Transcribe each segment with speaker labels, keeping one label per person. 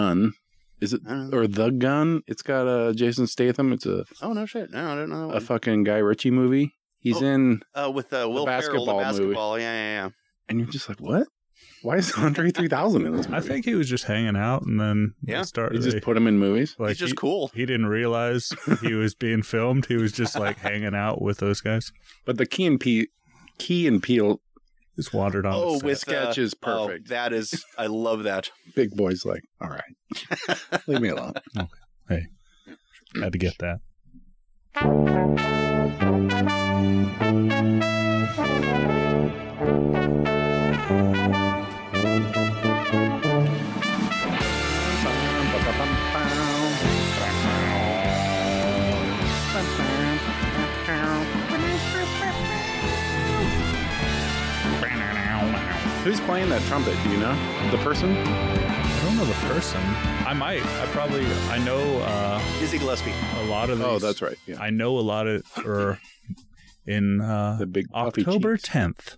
Speaker 1: Gun. Is it or The Gun? It's got Jason Statham. It's a
Speaker 2: no shit. No, I don't know.
Speaker 1: A fucking Guy Ritchie movie. He's in
Speaker 2: with Will Ferrell, the basketball.
Speaker 1: Movie.
Speaker 2: Yeah.
Speaker 1: And you're just like, what? Why is Andre 3000 in this movie?
Speaker 3: I think he was just hanging out, and then
Speaker 1: He just put him in movies.
Speaker 2: He's just cool.
Speaker 3: He didn't realize he was being filmed. He was just like hanging out with those guys.
Speaker 1: But the Key and Peele
Speaker 3: just wandered on.
Speaker 1: With sketch is perfect.
Speaker 2: That is, I love that.
Speaker 1: Big Boy's like, all right, leave me alone.
Speaker 3: Okay. Hey, had to get that.
Speaker 1: Who's playing that trumpet? Do you know the person?
Speaker 3: I don't know the person. I might. I know
Speaker 2: Dizzy Gillespie.
Speaker 3: A lot of these.
Speaker 1: Oh, that's right. Yeah.
Speaker 3: I know a lot of in
Speaker 1: the big
Speaker 3: October 10th.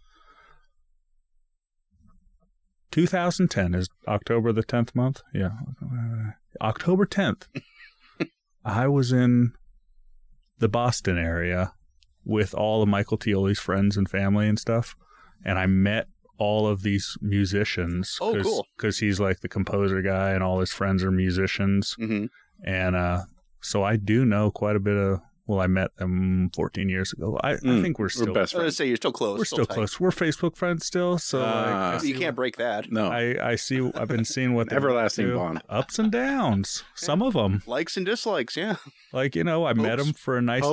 Speaker 3: 2010 is October the 10th month. Yeah. October 10th. I was in the Boston area with all of Michael Tioli's friends and family and stuff. And I met all of these musicians.
Speaker 2: Oh, cool.
Speaker 3: Because he's like the composer guy and all his friends are musicians.
Speaker 2: Mm-hmm.
Speaker 3: And so I do know quite a bit of, well, I met them 14 years ago. I think we're still
Speaker 1: best friends.
Speaker 2: I was say you're still close.
Speaker 3: We're still close. We're Facebook friends still. So
Speaker 2: you can't break that.
Speaker 1: No.
Speaker 3: I've been seeing what
Speaker 1: everlasting bond.
Speaker 3: Ups and downs. Some of them.
Speaker 2: Likes and dislikes, yeah.
Speaker 3: Like, I met him for a nice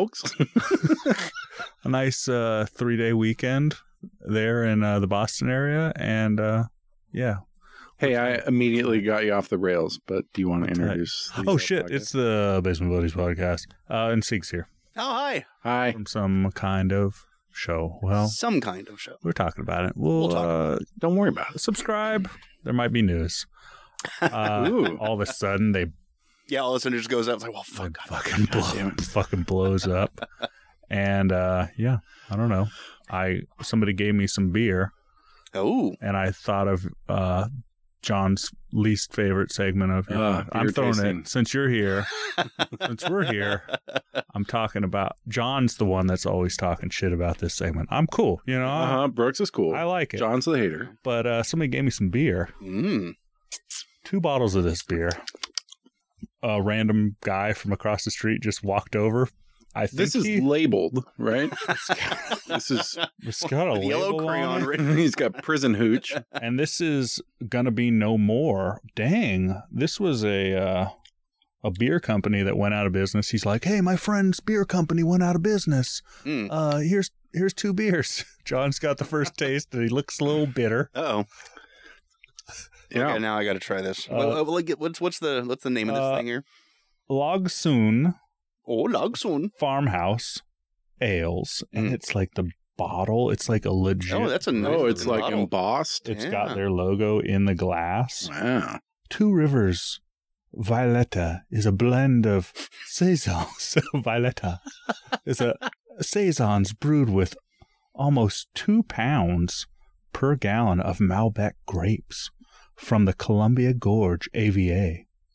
Speaker 3: a nice 3-day weekend there in the Boston area, and yeah.
Speaker 1: Hey, I immediately got you off the rails, but do you want to introduce?
Speaker 3: Oh shit! Podcast? It's the Basement Buddies podcast, and Seek's here.
Speaker 2: Oh
Speaker 1: hi.
Speaker 3: From some kind of show. Well,
Speaker 2: some kind of show.
Speaker 3: We're talking about it. We'll talk about it.
Speaker 1: Don't worry about it.
Speaker 3: Subscribe. There might be news. All of a sudden they.
Speaker 2: Yeah, all of a sudden it just goes up. It's like, well, fuck.
Speaker 3: Fucking blows up. And yeah, I don't know. Somebody gave me some beer.
Speaker 2: Oh.
Speaker 3: And I thought of John's least favorite segment of I'm throwing tasting. It since you're here. Since we're here, I'm talking about John's the one that's always talking shit about this segment. I'm cool,
Speaker 1: Brooks is cool.
Speaker 3: I like it.
Speaker 1: John's the hater.
Speaker 3: But somebody gave me some beer. 2 bottles of this beer. A random guy from across the street just walked over. I think
Speaker 1: this is labeled, right?
Speaker 3: It's got a
Speaker 2: yellow crayon written.
Speaker 1: He's got prison hooch.
Speaker 3: And this is gonna be no more. Dang, this was a beer company that went out of business. He's like, hey, my friend's beer company went out of business. Here's 2 beers. John's got the first taste, and he looks a little bitter.
Speaker 2: Uh-oh.
Speaker 1: Yeah.
Speaker 2: Okay, now I got to try this. What's the name of this thing here?
Speaker 3: Logsoon.
Speaker 2: Oh, Logsoon
Speaker 3: Farmhouse Ales, and it's like the bottle. It's like a legit.
Speaker 2: Oh, that's a nice.
Speaker 1: It's like
Speaker 2: bottle.
Speaker 1: embossed.
Speaker 3: It's got their logo in the glass.
Speaker 1: Wow.
Speaker 3: 2 Rivers Violetta is a blend of saisons. Violetta is a saisons brewed with almost 2 pounds per gallon of Malbec grapes from the Columbia Gorge AVA.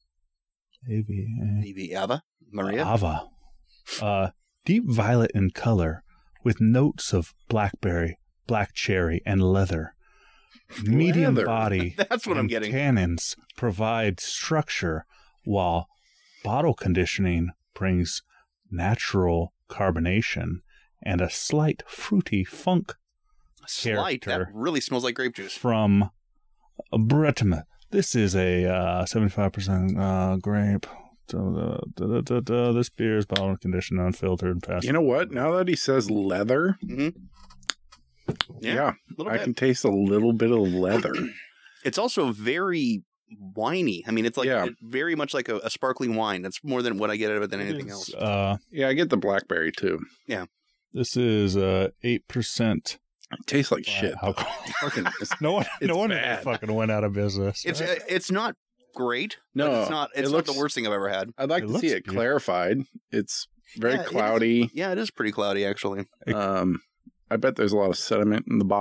Speaker 2: Ava? Maria?
Speaker 3: Ava. Deep violet in color with notes of blackberry, black cherry, and leather. Medium body.
Speaker 2: That's what I'm getting.
Speaker 3: Tannins provide structure, while bottle conditioning brings natural carbonation and a slight fruity funk character.
Speaker 2: That really smells like grape juice.
Speaker 3: From Bretima. This is a 75% grape. This beer is bottled, conditioned, unfiltered, passed.
Speaker 1: You know what? Now that he says leather,
Speaker 2: yeah,
Speaker 1: I can taste a little bit of leather.
Speaker 2: It's also very winey. I mean, it's like very much like a sparkling wine. That's more than what I get out of it than anything else.
Speaker 1: Yeah, I get the blackberry too.
Speaker 2: Yeah,
Speaker 3: this is 8%.
Speaker 1: It tastes like shit.
Speaker 3: No one fucking went out of business.
Speaker 2: It's not great.
Speaker 1: No,
Speaker 2: it's not. It's not the worst thing I've ever had.
Speaker 1: I'd like to see it clarified. It's very cloudy.
Speaker 2: It is pretty cloudy, actually.
Speaker 1: I bet there's a lot of sediment in the bottom.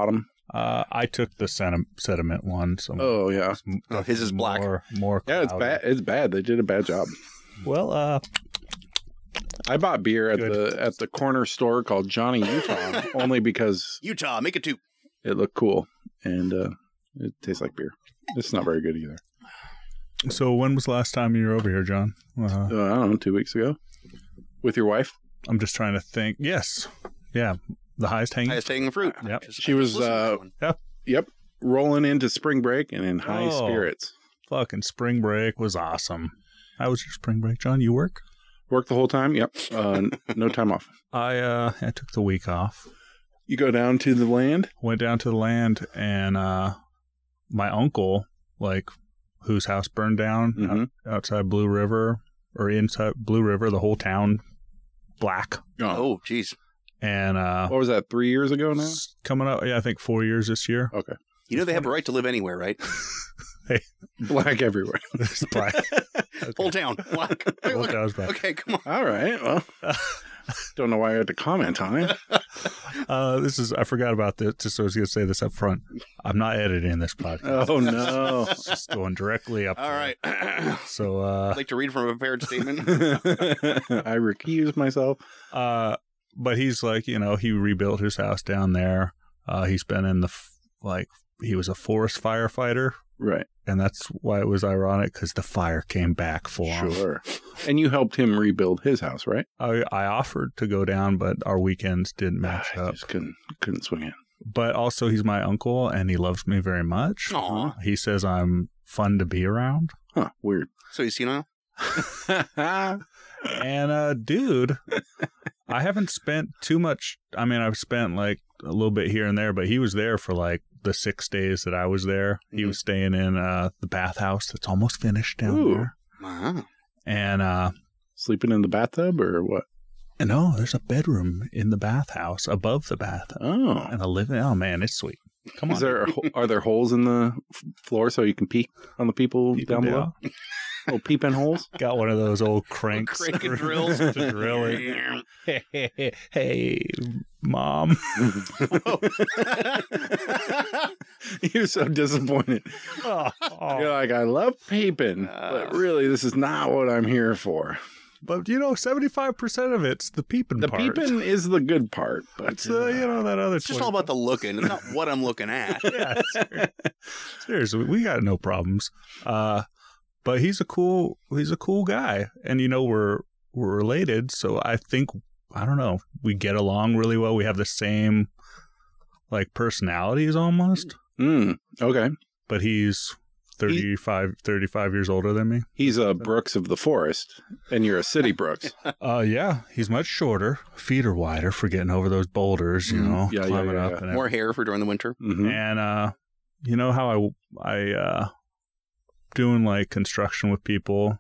Speaker 3: I took the sediment one. So
Speaker 1: Oh yeah.
Speaker 2: His is black.
Speaker 3: More.
Speaker 1: Yeah, it's bad. It's bad. They did a bad job.
Speaker 3: Well,
Speaker 1: I bought beer at
Speaker 3: Good.
Speaker 1: the corner store called Johnny Utah only because
Speaker 2: Utah, make it 2.
Speaker 1: it looked cool and it tastes like beer. It's not very good either.
Speaker 3: so when was the last time you were over here, John?
Speaker 1: I don't know, 2 weeks ago with your wife.
Speaker 3: I'm just trying to think. Yes. Yeah. The highest hanging.
Speaker 2: Highest hanging fruit.
Speaker 3: Yep.
Speaker 2: Just
Speaker 1: She was Yep, rolling into spring break and in high spirits.
Speaker 3: Fucking spring break was awesome. How was your spring break, John? You work?
Speaker 1: Worked the whole time. Yep, no time off.
Speaker 3: I took the week off.
Speaker 1: You go down to the land.
Speaker 3: Went down to the land, and my uncle, whose house burned down outside Blue River, or inside Blue River, the whole town black.
Speaker 2: Oh, jeez.
Speaker 3: And
Speaker 1: What was that? 3 years ago now.
Speaker 3: coming up, yeah, I think 4 years this year.
Speaker 1: Okay.
Speaker 2: You know they have a right to live anywhere, right?
Speaker 1: Black everywhere.
Speaker 3: It's black.
Speaker 2: Whole town black.
Speaker 3: Whole town's black.
Speaker 2: Okay, come on.
Speaker 1: All right. Well, don't know why I had to comment on it.
Speaker 3: I forgot about this. Just I was going to say this up front. I'm not editing this podcast.
Speaker 1: Oh no.
Speaker 3: It's just going directly up.
Speaker 2: All right.
Speaker 3: So
Speaker 2: I'd like to read from a prepared statement.
Speaker 1: I recuse myself.
Speaker 3: But he's he rebuilt his house down there. He's been in he was a forest firefighter.
Speaker 1: Right.
Speaker 3: And that's why it was ironic, because the fire came back for him.
Speaker 1: Sure. And you helped him rebuild his house, right?
Speaker 3: I offered to go down, but our weekends didn't match
Speaker 1: I
Speaker 3: up.
Speaker 1: just couldn't swing it.
Speaker 3: But also, he's my uncle, and he loves me very much.
Speaker 2: Aw.
Speaker 3: He says I'm fun to be around.
Speaker 1: Huh. Weird.
Speaker 2: So you see now?
Speaker 3: And, dude, I haven't spent too much. I mean, I've spent a little bit here and there, but he was there for the 6 days that I was there. He was staying in the bathhouse that's almost finished down there.
Speaker 2: Wow.
Speaker 3: And
Speaker 1: Sleeping in the bathtub or what?
Speaker 3: no, there's a bedroom in the bathhouse above the bathtub.
Speaker 1: Oh.
Speaker 3: And a living. Oh, man, it's sweet. Come on.
Speaker 1: Are there holes in the floor so you can peek on the people
Speaker 3: Peek
Speaker 1: down below? Little peep-in holes?
Speaker 3: Got one of those old cranks.
Speaker 2: Crank and drills.
Speaker 3: To drill it. Hey, Mom.
Speaker 1: You're so disappointed.
Speaker 3: Oh.
Speaker 1: You're like, I love peeping, but really, this is not what I'm here for.
Speaker 3: But, 75% of it's the peeping
Speaker 1: The
Speaker 3: part.
Speaker 1: peeping is the good part, but
Speaker 3: It's that other
Speaker 2: It's just all about the looking. It's not what I'm looking at.
Speaker 3: Yeah, seriously, we got no problems. But he's a cool guy, and we're related, so I think, I don't know, we get along really well. We have the same personalities almost.
Speaker 1: Okay.
Speaker 3: But he's 35 years older than me.
Speaker 1: He's a Brooks of the forest, and you're a city Brooks.
Speaker 3: Yeah, he's much shorter, feet are wider for getting over those boulders, climbing up. And
Speaker 2: More hair for during the winter.
Speaker 1: Mm-hmm.
Speaker 3: And you know how I doing construction with people,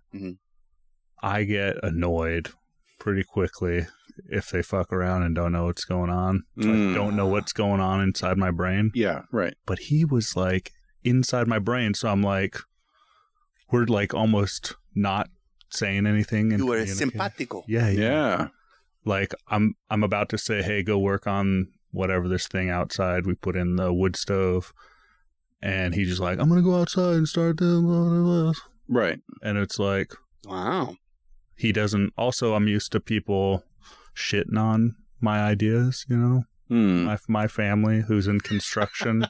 Speaker 3: I get annoyed pretty quickly if they fuck around and don't know what's going on. Don't know what's going on inside my brain.
Speaker 1: Yeah, right.
Speaker 3: But he was inside my brain, so I'm we're almost not saying anything. And
Speaker 2: you were simpatico.
Speaker 3: Yeah. I'm about to say, hey, go work on whatever this thing outside we put in the wood stove. And he's just I'm going to go outside and start doing this.
Speaker 1: Right.
Speaker 3: And it's
Speaker 2: wow.
Speaker 3: He doesn't. Also, I'm used to people shitting on my ideas, my family who's in construction.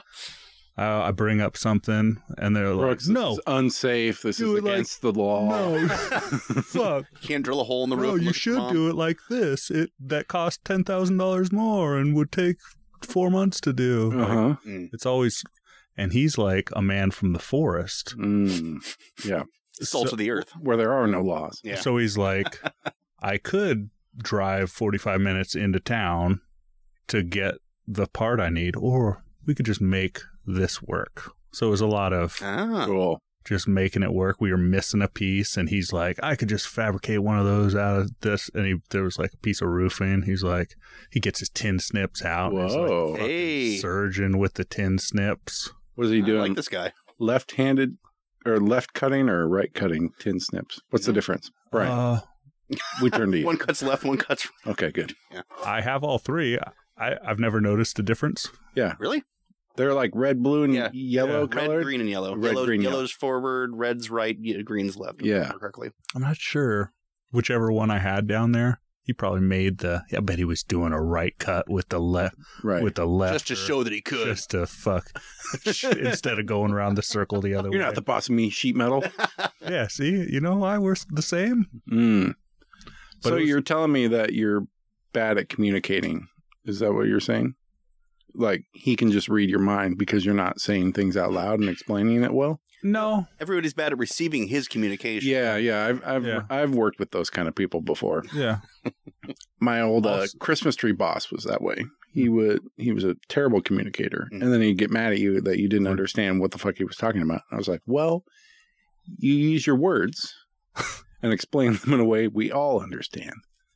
Speaker 3: I bring up something and they're
Speaker 1: Brooks,
Speaker 3: no.
Speaker 1: This is unsafe. This is against the law.
Speaker 3: No. Fuck.
Speaker 2: Can't drill a hole in the roof.
Speaker 3: No, you should do it like this. That costs $10,000 more and would take 4 months to do.
Speaker 1: Uh-huh.
Speaker 3: It's always... And he's a man from the forest.
Speaker 1: Yeah.
Speaker 2: Salt of the earth.
Speaker 1: Where there are no laws.
Speaker 2: Yeah.
Speaker 3: So he's I could drive 45 minutes into town to get the part I need, or we could just make this work. So it was a lot of
Speaker 1: Cool.
Speaker 3: just making it work. We were missing a piece, and he's I could just fabricate one of those out of this. And there was a piece of roofing. He's he gets his tin snips out.
Speaker 1: Whoa.
Speaker 3: And he's surgeon with the tin snips.
Speaker 1: What is he doing?
Speaker 2: I like this guy.
Speaker 1: Left-handed or left cutting or right cutting tin snips? What's the difference? Right. We turn to you.
Speaker 2: One cuts left, one cuts right.
Speaker 1: Okay, good.
Speaker 2: Yeah.
Speaker 3: I have all three. I've never noticed a difference.
Speaker 1: Yeah.
Speaker 2: Really?
Speaker 1: They're like red, blue, and yellow colored?
Speaker 2: Red, green, and yellow.
Speaker 1: Red, green,
Speaker 2: yellow's forward, red's right, green's left.
Speaker 1: Yeah.
Speaker 2: Correctly.
Speaker 3: I'm not sure. Whichever one I had down there, he probably made I bet he was doing a right cut with the left.
Speaker 1: Right.
Speaker 3: With the left.
Speaker 2: Just to show that he could.
Speaker 3: Just to fuck. Instead of going around the circle the other way.
Speaker 1: You're not the boss of me, sheet metal.
Speaker 3: Yeah, see? You know why we're the same?
Speaker 1: So you're telling me that you're bad at communicating. Is that what you're saying? Like, he can just read your mind because you're not saying things out loud and explaining it well?
Speaker 3: No.
Speaker 2: Everybody's bad at receiving his communication.
Speaker 1: Yeah. I've worked with those kind of people before.
Speaker 3: Yeah.
Speaker 1: My old Christmas tree boss was that way. He was a terrible communicator, and then he'd get mad at you that you didn't understand what the fuck he was talking about. I was like, well, you use your words and explain them in a way we all understand.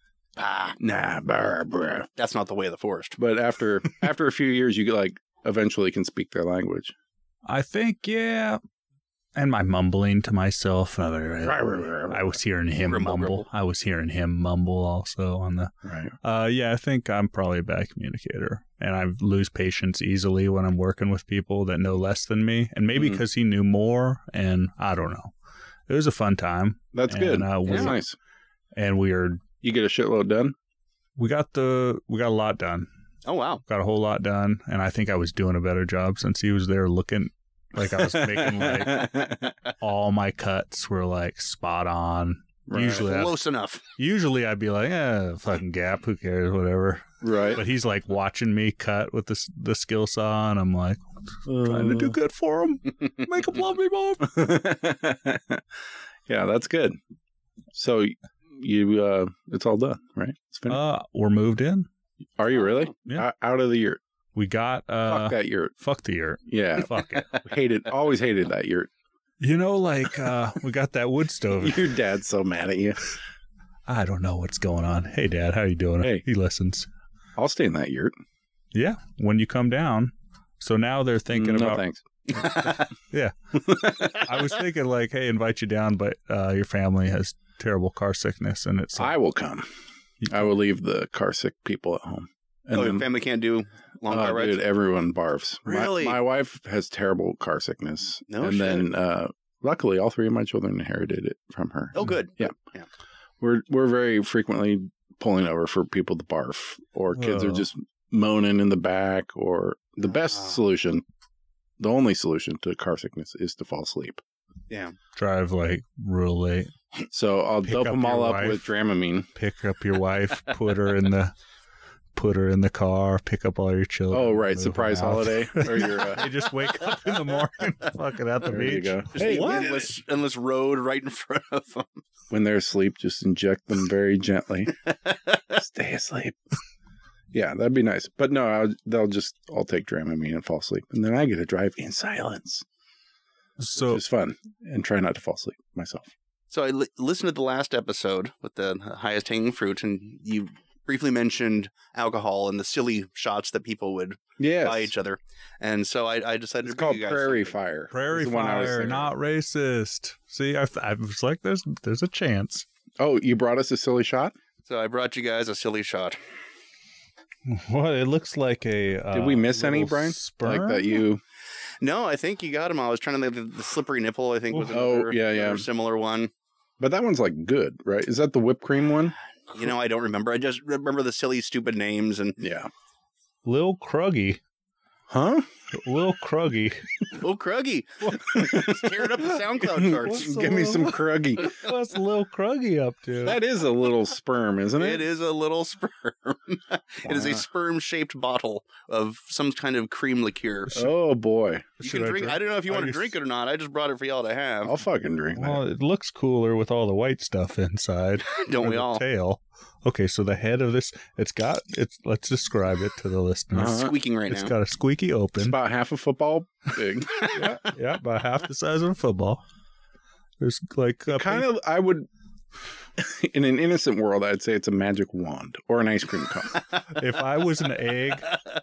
Speaker 2: That's not the way of the forest.
Speaker 1: But after a few years, you eventually can speak their language.
Speaker 3: I think, yeah. And my mumbling to myself. I was hearing him mumble. I was hearing him mumble also on the.
Speaker 1: Right.
Speaker 3: Yeah, I think I'm probably a bad communicator, and I lose patience easily when I'm working with people that know less than me, and maybe because he knew more, and I don't know. It was a fun time.
Speaker 1: That's good. That's nice.
Speaker 3: And
Speaker 1: you get a shitload done?
Speaker 3: We got a lot done.
Speaker 2: Oh, wow.
Speaker 3: Got a whole lot done, and I think I was doing a better job since he was there looking. Like I was making all my cuts were spot on.
Speaker 1: Right.
Speaker 3: Usually
Speaker 2: close enough.
Speaker 3: Usually I'd be like, fucking gap, who cares, whatever.
Speaker 1: Right.
Speaker 3: But he's watching me cut with the skill saw, and I'm like, trying to do good for him. Make him love me more.
Speaker 1: Yeah, that's good. So you it's all done, right? It's finished.
Speaker 3: We're moved in.
Speaker 1: Are you really?
Speaker 3: Yeah.
Speaker 1: Out of the yurt.
Speaker 3: We got
Speaker 1: fuck that yurt.
Speaker 3: Fuck the yurt.
Speaker 1: Yeah.
Speaker 3: Fuck
Speaker 1: it. Always hated that yurt.
Speaker 3: You know, we got that wood stove.
Speaker 1: Your dad's so mad at you.
Speaker 3: I don't know what's going on. Hey, Dad, how you doing?
Speaker 1: Hey.
Speaker 3: He listens.
Speaker 1: I'll stay in that yurt.
Speaker 3: Yeah, when you come down. So now they're thinking about...
Speaker 1: No, thanks.
Speaker 3: Yeah. I was thinking hey, invite you down, but your family has terrible car sickness, and it's...
Speaker 1: I will come. I will leave the car sick people at home.
Speaker 2: And your family can't do long car rides?
Speaker 1: Dude, everyone barfs.
Speaker 2: Really?
Speaker 1: My wife has terrible car sickness.
Speaker 2: No
Speaker 1: and
Speaker 2: shit.
Speaker 1: Then, luckily, all three of my children inherited it from her.
Speaker 2: Oh, good.
Speaker 1: Yeah. We're very frequently pulling over for people to barf, or kids are just moaning in the back, or the best solution, the only solution to car sickness is to fall asleep.
Speaker 2: Yeah.
Speaker 3: Drive real late.
Speaker 1: So I'll dope them all up with Dramamine.
Speaker 3: Pick up your wife, put her in the car, pick up all your children.
Speaker 1: Oh, right. Surprise holiday. Or
Speaker 3: you just wake up in the morning, fucking at the
Speaker 1: there
Speaker 3: beach.
Speaker 1: You go.
Speaker 2: Just endless road right in front of them.
Speaker 1: When they're asleep, just inject them very gently. Stay asleep. Yeah, that'd be nice. But no, they'll just all take Dramamine and fall asleep. And then I get to drive in silence.
Speaker 3: So
Speaker 1: it's fun. And try not to fall asleep myself.
Speaker 2: So I listened to the last episode with the highest hanging fruit, and you briefly mentioned alcohol and the silly shots that people would buy each other. And so I decided
Speaker 1: it's
Speaker 2: to bring
Speaker 1: called
Speaker 2: you guys
Speaker 1: Prairie
Speaker 2: something.
Speaker 1: Fire.
Speaker 3: Prairie Fire, not racist. See, I was like, there's a chance.
Speaker 1: Oh, you brought us a silly shot?
Speaker 2: So I brought you guys a silly shot.
Speaker 3: What? It looks like a...
Speaker 1: Did we miss any, Brian?
Speaker 3: Sperm?
Speaker 1: Like that you...
Speaker 2: No, I think you got them. I was trying to think the slippery nipple, I think, was another similar one.
Speaker 1: But that one's good, right? Is that the whipped cream one?
Speaker 2: You know, I don't remember. I just remember the silly, stupid names. And
Speaker 1: yeah.
Speaker 3: Lil Kruggy.
Speaker 1: Huh?
Speaker 3: Lil Kruggy.
Speaker 2: Lil Kruggy. Tearing up the SoundCloud charts.
Speaker 1: Give me some Kruggy.
Speaker 3: What's Lil Kruggy up to?
Speaker 1: That is a little sperm, isn't it?
Speaker 2: It is a little sperm. It is a sperm-shaped bottle of some kind of cream liqueur.
Speaker 1: Oh, boy.
Speaker 2: You can drink. I don't know if you want to drink it or not. I just brought it for y'all to have.
Speaker 1: I'll fucking drink that.
Speaker 3: Well, it looks cooler with all the white stuff inside.
Speaker 2: Don't we all?
Speaker 3: Tail. Okay, so the head of this, let's describe it to the listeners.
Speaker 2: It's squeaking right now.
Speaker 3: It's got a squeaky open.
Speaker 1: It's about half a football big.
Speaker 3: yeah, about half the size of a football. There's
Speaker 1: I would, in an innocent world, I'd say it's a magic wand or an ice cream cone.
Speaker 3: If I was an egg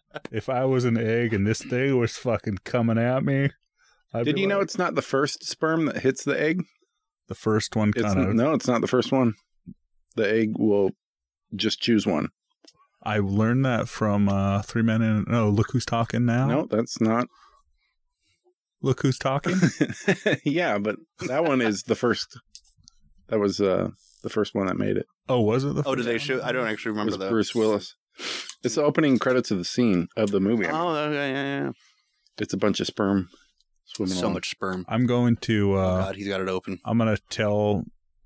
Speaker 3: and this thing was fucking coming at me,
Speaker 1: Did you know it's not the first sperm that hits the egg?
Speaker 3: The first one kind of...
Speaker 1: No, it's not the first one. The egg will just choose one.
Speaker 3: I learned that from Three Men and... No, Look Who's Talking Now.
Speaker 1: No, that's not.
Speaker 3: Look Who's Talking?
Speaker 1: Yeah, but that one is the first. That was the first one that made it.
Speaker 3: Oh, was it the first
Speaker 2: did they show? I don't actually remember that.
Speaker 1: Bruce Willis. It's the opening credits of the scene of the movie.
Speaker 2: Oh, okay, yeah.
Speaker 1: It's a bunch of sperm swimming
Speaker 2: So
Speaker 1: along.
Speaker 2: much sperm.
Speaker 3: I'm going to...
Speaker 2: oh, God, he's got it open.
Speaker 3: I'm gonna tell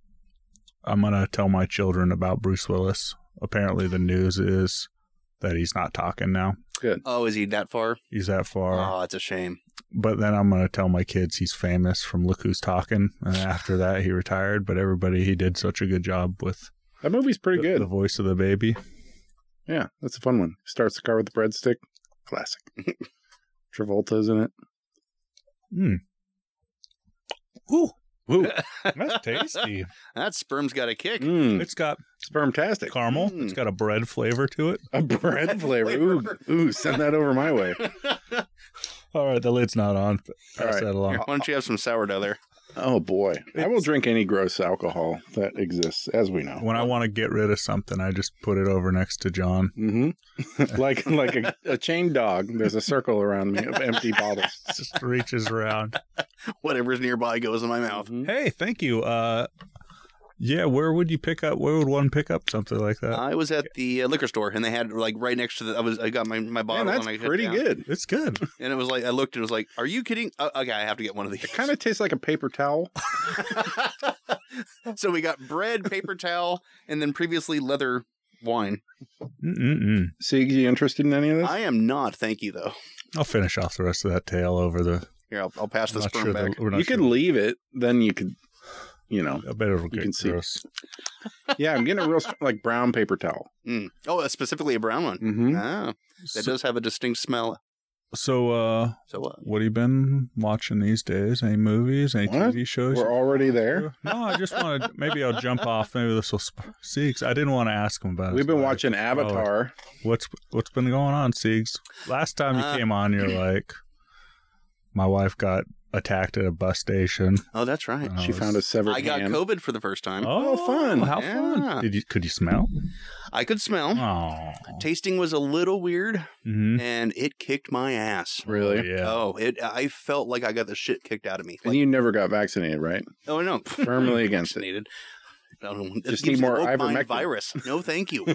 Speaker 3: my children about Bruce Willis. Apparently, the news is that he's not talking now.
Speaker 1: Good.
Speaker 2: Oh, is he that far?
Speaker 3: He's that far.
Speaker 2: Oh, it's a shame.
Speaker 3: But then I'm gonna tell my kids he's famous from Look Who's Talking, and after that he retired. But he did such a good job with
Speaker 1: That movie's pretty good.
Speaker 3: the voice of the baby.
Speaker 1: Yeah, that's a fun one. Starts the car with the breadstick. Classic. Travolta's in it.
Speaker 3: Ooh,
Speaker 1: Ooh.
Speaker 3: that's tasty.
Speaker 2: That sperm's got a kick.
Speaker 3: It's got
Speaker 1: Spermtastic.
Speaker 3: caramel. It's got a bread flavor to it.
Speaker 1: A bread flavor. Ooh, send that over my way.
Speaker 3: All right, the lid's not on.
Speaker 1: All
Speaker 3: Pass
Speaker 1: right.
Speaker 3: that along.
Speaker 2: Here, why don't you have some sourdough there?
Speaker 1: Oh, boy. I will drink any gross alcohol that exists, as we know.
Speaker 3: When I want to get rid of something, I just put it over next to John.
Speaker 1: Mm-hmm. like a chained dog. There's a circle around me of empty bottles.
Speaker 3: Just reaches around.
Speaker 2: Whatever's nearby goes in my mouth.
Speaker 1: Mhm.
Speaker 3: Hey, thank you. Yeah, where would one pick up something like that?
Speaker 2: I was at the liquor store, and they had like right next to the. I got my bottle.
Speaker 1: Man, that's
Speaker 2: and I
Speaker 1: pretty good.
Speaker 3: It's good.
Speaker 2: And it was like I looked and it was like, "Are you kidding?" Okay, I have to get one of these.
Speaker 1: It kind of tastes like a paper towel.
Speaker 2: So we got bread, paper towel, and then previously leather wine.
Speaker 1: Sieg, you interested in any of this?
Speaker 2: I am not. Thank you, though.
Speaker 3: I'll finish off the rest of that tail over the.
Speaker 2: Here, I'll pass the sperm back.
Speaker 3: we're not
Speaker 1: You
Speaker 3: sure.
Speaker 1: could leave it, then you could,
Speaker 3: I bet it'll get
Speaker 1: can see.
Speaker 3: gross.
Speaker 1: Yeah, I'm getting a real like brown paper towel.
Speaker 2: Mm. Oh, specifically a brown one.
Speaker 1: Mm-hmm.
Speaker 2: Ah, that does have a distinct smell.
Speaker 3: So,
Speaker 2: So
Speaker 3: what have you been watching these days? Any movies? Any
Speaker 1: What?
Speaker 3: TV shows?
Speaker 1: We're already there.
Speaker 3: No, I just wanted. Maybe I'll jump off. Maybe this will Siegs. I didn't want to ask him about it.
Speaker 1: We've been watching Avatar.
Speaker 3: What's been going on, Siegs? Last time you came on, you're like, my wife got attacked at a bus station.
Speaker 2: Oh, that's right.
Speaker 1: She found a severed
Speaker 2: I got
Speaker 1: hand.
Speaker 2: COVID for the first time.
Speaker 3: Oh,
Speaker 1: fun.
Speaker 3: How
Speaker 2: Yeah.
Speaker 3: fun! Could you smell?
Speaker 2: I could smell.
Speaker 3: Oh,
Speaker 2: Tasting was a little weird,
Speaker 3: mm-hmm.
Speaker 2: and it kicked my ass.
Speaker 1: Really?
Speaker 3: Yeah.
Speaker 2: Oh, I felt like I got the shit kicked out of me.
Speaker 1: And
Speaker 2: Like,
Speaker 1: you never got vaccinated, right?
Speaker 2: oh no,
Speaker 1: Firmly against it.
Speaker 2: vaccinated.
Speaker 1: Just need more ivermectin.
Speaker 2: Virus. No, thank you.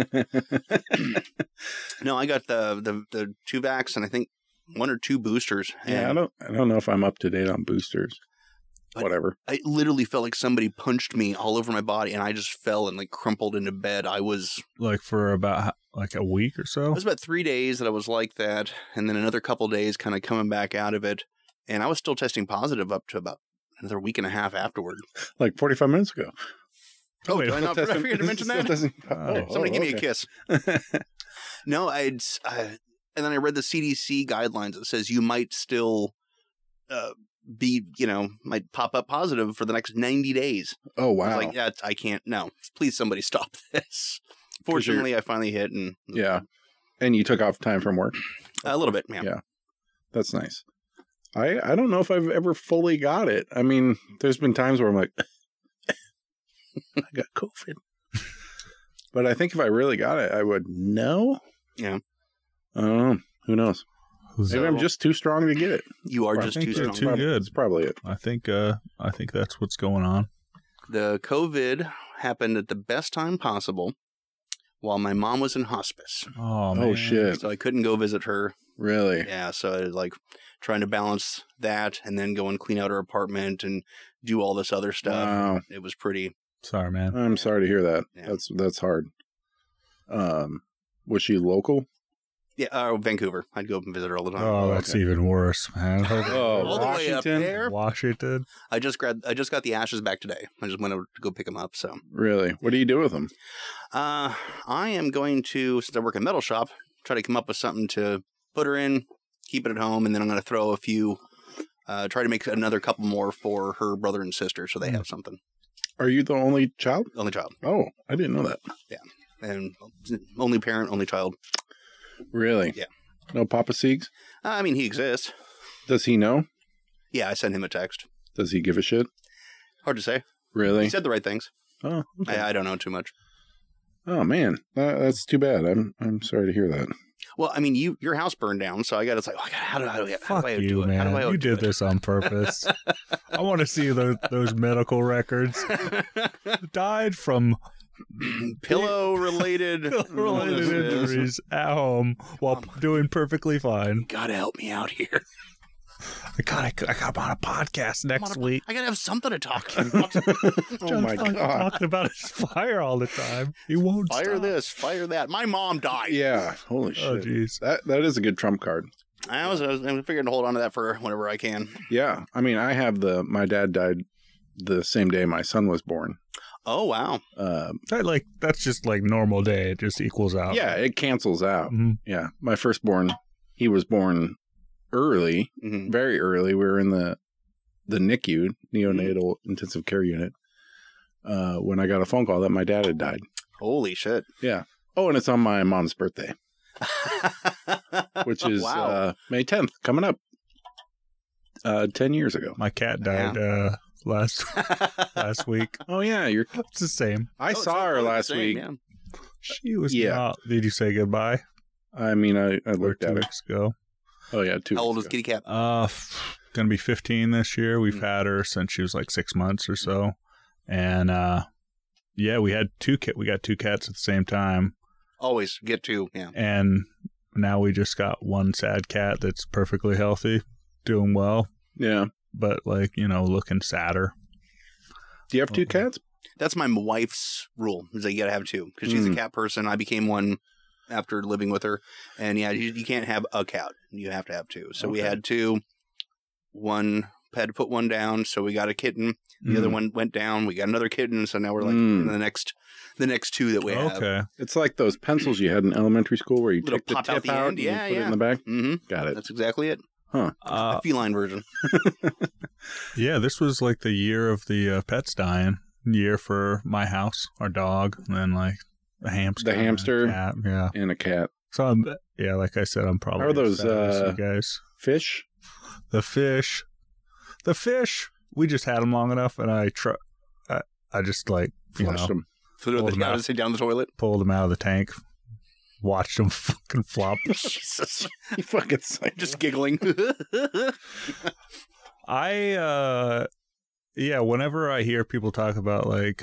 Speaker 2: No, I got the two vax and I think one or two boosters.
Speaker 1: Yeah,
Speaker 2: And
Speaker 1: I don't know if I'm up to date on boosters. Whatever.
Speaker 2: I literally felt like somebody punched me all over my body, and I just fell and like crumpled into bed. I was
Speaker 3: Like for about like a week or so.
Speaker 2: It was about 3 days that I was like that, and then another couple days kind of coming back out of it. And I was still testing positive up to about another week and a half afterward.
Speaker 1: Like 45 minutes ago.
Speaker 2: Oh,
Speaker 3: wait,
Speaker 2: did I not forget to mention that? Somebody give me a kiss. No, and then I read the CDC guidelines that says you might still might pop up positive for the next 90 days.
Speaker 1: Oh,
Speaker 2: I
Speaker 1: wow.
Speaker 2: was like, yeah, I can't. No, please somebody stop this. Fortunately, I finally hit and
Speaker 1: Yeah. And you took off time from work?
Speaker 2: a little bit. Yeah.
Speaker 1: Yeah. That's nice. I don't know if I've ever fully got it. I mean, there's been times where I'm like, I got COVID. But I think if I really got it, I would know.
Speaker 2: Yeah.
Speaker 1: I don't know. Who knows?
Speaker 3: Who's
Speaker 1: Maybe I'm just too strong to get it.
Speaker 2: You are
Speaker 3: I
Speaker 2: just
Speaker 3: think
Speaker 2: too
Speaker 3: you're
Speaker 2: strong.
Speaker 3: too good.
Speaker 1: That's probably it.
Speaker 3: I think that's what's going on.
Speaker 2: The COVID happened at the best time possible while my mom was in hospice.
Speaker 3: Oh, man.
Speaker 1: Oh, shit.
Speaker 2: So I couldn't go visit her.
Speaker 1: Really?
Speaker 2: Yeah, so I was like trying to balance that and then go and clean out her apartment and do all this other stuff.
Speaker 1: Wow.
Speaker 2: It was pretty.
Speaker 3: Sorry, man.
Speaker 1: I'm sorry to hear that.
Speaker 2: Yeah.
Speaker 1: That's hard. Was she local?
Speaker 2: Yeah, Vancouver. I'd go up and visit her all the time.
Speaker 3: Oh, that's
Speaker 1: okay.
Speaker 3: even worse, man.
Speaker 1: Oh,
Speaker 2: all the way up
Speaker 1: Washington?
Speaker 2: there.
Speaker 3: Washington.
Speaker 2: I just got the ashes back today. I just went over to go pick them up. So
Speaker 1: Really? What do you do with them?
Speaker 2: I am going to, since I work in a metal shop, try to come up with something to put her in, keep it at home, and then I'm going to throw a few, try to make another couple more for her brother and sister so they have something.
Speaker 1: Are you the only child?
Speaker 2: Only child.
Speaker 1: Oh, I didn't know that.
Speaker 2: And only parent, only child.
Speaker 1: Really?
Speaker 2: Yeah.
Speaker 1: No Papa Siegs?
Speaker 2: I mean, he exists.
Speaker 1: Does he know?
Speaker 2: Yeah, I sent him a text.
Speaker 1: Does he give a shit?
Speaker 2: Hard to say.
Speaker 1: Really?
Speaker 2: He said the right things.
Speaker 1: Oh, okay.
Speaker 2: I don't know too much.
Speaker 1: Oh man, that's too bad. I'm sorry to hear that.
Speaker 2: Well, I mean, your house burned down, so I got to how do I do it?
Speaker 3: Fuck you, man. You did this on purpose. I want to see those medical records. Died from
Speaker 2: pillow-related
Speaker 3: injuries at home while doing perfectly fine.
Speaker 2: Gotta help me out here.
Speaker 3: I got him on a podcast next week.
Speaker 2: I gotta have something to talk about.
Speaker 1: Oh my God.
Speaker 3: Talking about his fire all the time. He won't
Speaker 2: fire
Speaker 3: stop.
Speaker 2: this, fire that. My mom died.
Speaker 1: Yeah. Holy shit.
Speaker 3: Oh, jeez.
Speaker 1: That is a good trump card.
Speaker 2: I'm figuring to hold on to that for whenever I can.
Speaker 1: Yeah. I mean, I have my dad died the same day my son was born.
Speaker 2: Oh, wow.
Speaker 3: That's just like normal day. It just equals out.
Speaker 1: Yeah, it cancels out.
Speaker 3: Mm-hmm.
Speaker 1: Yeah. My firstborn, he was born early, very early. We were in the NICU, neonatal intensive care unit, when I got a phone call that my dad had died. Holy
Speaker 2: shit.
Speaker 1: Yeah. Oh, and it's on my mom's birthday, which is May 10th, coming up 10 years ago.
Speaker 3: My cat died last week.
Speaker 1: Oh, yeah.
Speaker 3: It's the same.
Speaker 1: I saw her last week.
Speaker 2: Yeah.
Speaker 3: She was not. Did you say goodbye?
Speaker 1: I mean, I looked at her.
Speaker 3: 2 weeks ago.
Speaker 1: Oh, yeah, 2
Speaker 2: How old
Speaker 1: weeks
Speaker 2: is Kitty Cat?
Speaker 3: Gonna be 15 this year. We've had her since she was like 6 months or so. And, we had we got 2 cats at the same time.
Speaker 2: Always get 2, yeah.
Speaker 3: And now we just got 1 sad cat that's perfectly healthy, doing well.
Speaker 1: Yeah.
Speaker 3: But, looking sadder.
Speaker 1: Do you have 2 cats?
Speaker 2: That's my wife's rule, is that you gotta have 2. Because she's a cat person. I became one after living with her. And, you can't have a cat. You have to have 2. So we had 2. One had to put one down, so we got a kitten. The other one went down. We got another kitten, so now we're like in the next 2 that we have.
Speaker 3: Okay.
Speaker 1: It's like those pencils you had in elementary school where you take the tip out and you put it in the back.
Speaker 2: Mm-hmm.
Speaker 1: Got it.
Speaker 2: That's exactly it.
Speaker 1: Huh.
Speaker 2: The feline version.
Speaker 3: Yeah, this was like the year of the pets dying. Year for my house, our dog, and then like a hamster.
Speaker 1: The hamster.
Speaker 3: And a cat, yeah.
Speaker 1: And a cat.
Speaker 3: So, like I said, I'm probably...
Speaker 1: How are those
Speaker 3: guys?
Speaker 1: Fish?
Speaker 3: The fish, we just had them long enough, and I just like,
Speaker 1: flushed them.
Speaker 2: Threw them out, sit down the toilet.
Speaker 3: Pulled them out of the tank, watched them fucking flop.
Speaker 2: Jesus.
Speaker 1: You fucking psycho.
Speaker 2: Just giggling.
Speaker 3: Whenever I hear people talk about like,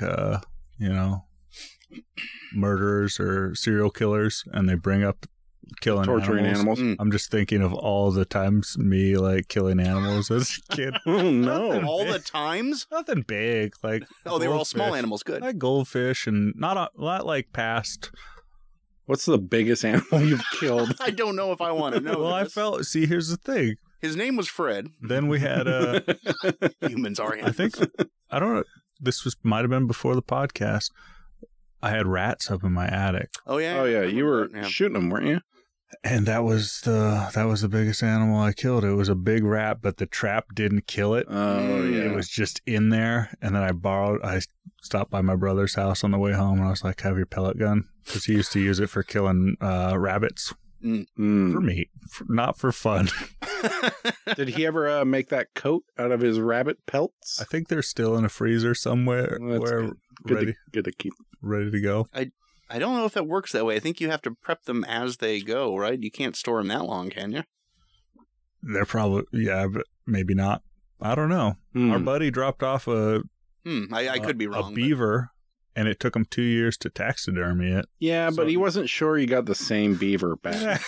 Speaker 3: murderers or serial killers, and they bring up killing
Speaker 1: torturing animals.
Speaker 3: I'm just thinking of all the times me like killing animals as a kid.
Speaker 1: Oh no!
Speaker 2: All the times?
Speaker 3: Nothing big, like
Speaker 2: they were all small animals. Good,
Speaker 3: like goldfish, and not like past.
Speaker 1: What's the biggest animal you've killed?
Speaker 2: I don't know if I want to know.
Speaker 3: Well, see, here's the thing.
Speaker 2: His name was Fred.
Speaker 3: Then we had
Speaker 2: humans are animals.
Speaker 3: I think I don't know. This might have been before the podcast. I had rats up in my attic.
Speaker 2: Oh yeah.
Speaker 1: You were shooting them, weren't you?
Speaker 3: And that was the biggest animal I killed. It was a big rat, but the trap didn't kill it.
Speaker 1: Oh yeah.
Speaker 3: It was just in there. And then I stopped by my brother's house on the way home, and I was like, "Have your pellet gun," because he used to use it for killing rabbits for meat, not for fun.
Speaker 1: Did he ever make that coat out of his rabbit pelts?
Speaker 3: I think they're still in a freezer somewhere.
Speaker 1: Good to keep.
Speaker 3: Ready to go.
Speaker 2: I don't know if it works that way. I think you have to prep them as they go, right? You can't store them that long, can you?
Speaker 3: They're probably, but maybe not. I don't know. Our buddy dropped off
Speaker 2: I could be wrong.
Speaker 3: A beaver, and it took him 2 years to taxidermy it.
Speaker 1: Yeah, but he wasn't sure he got the same beaver back.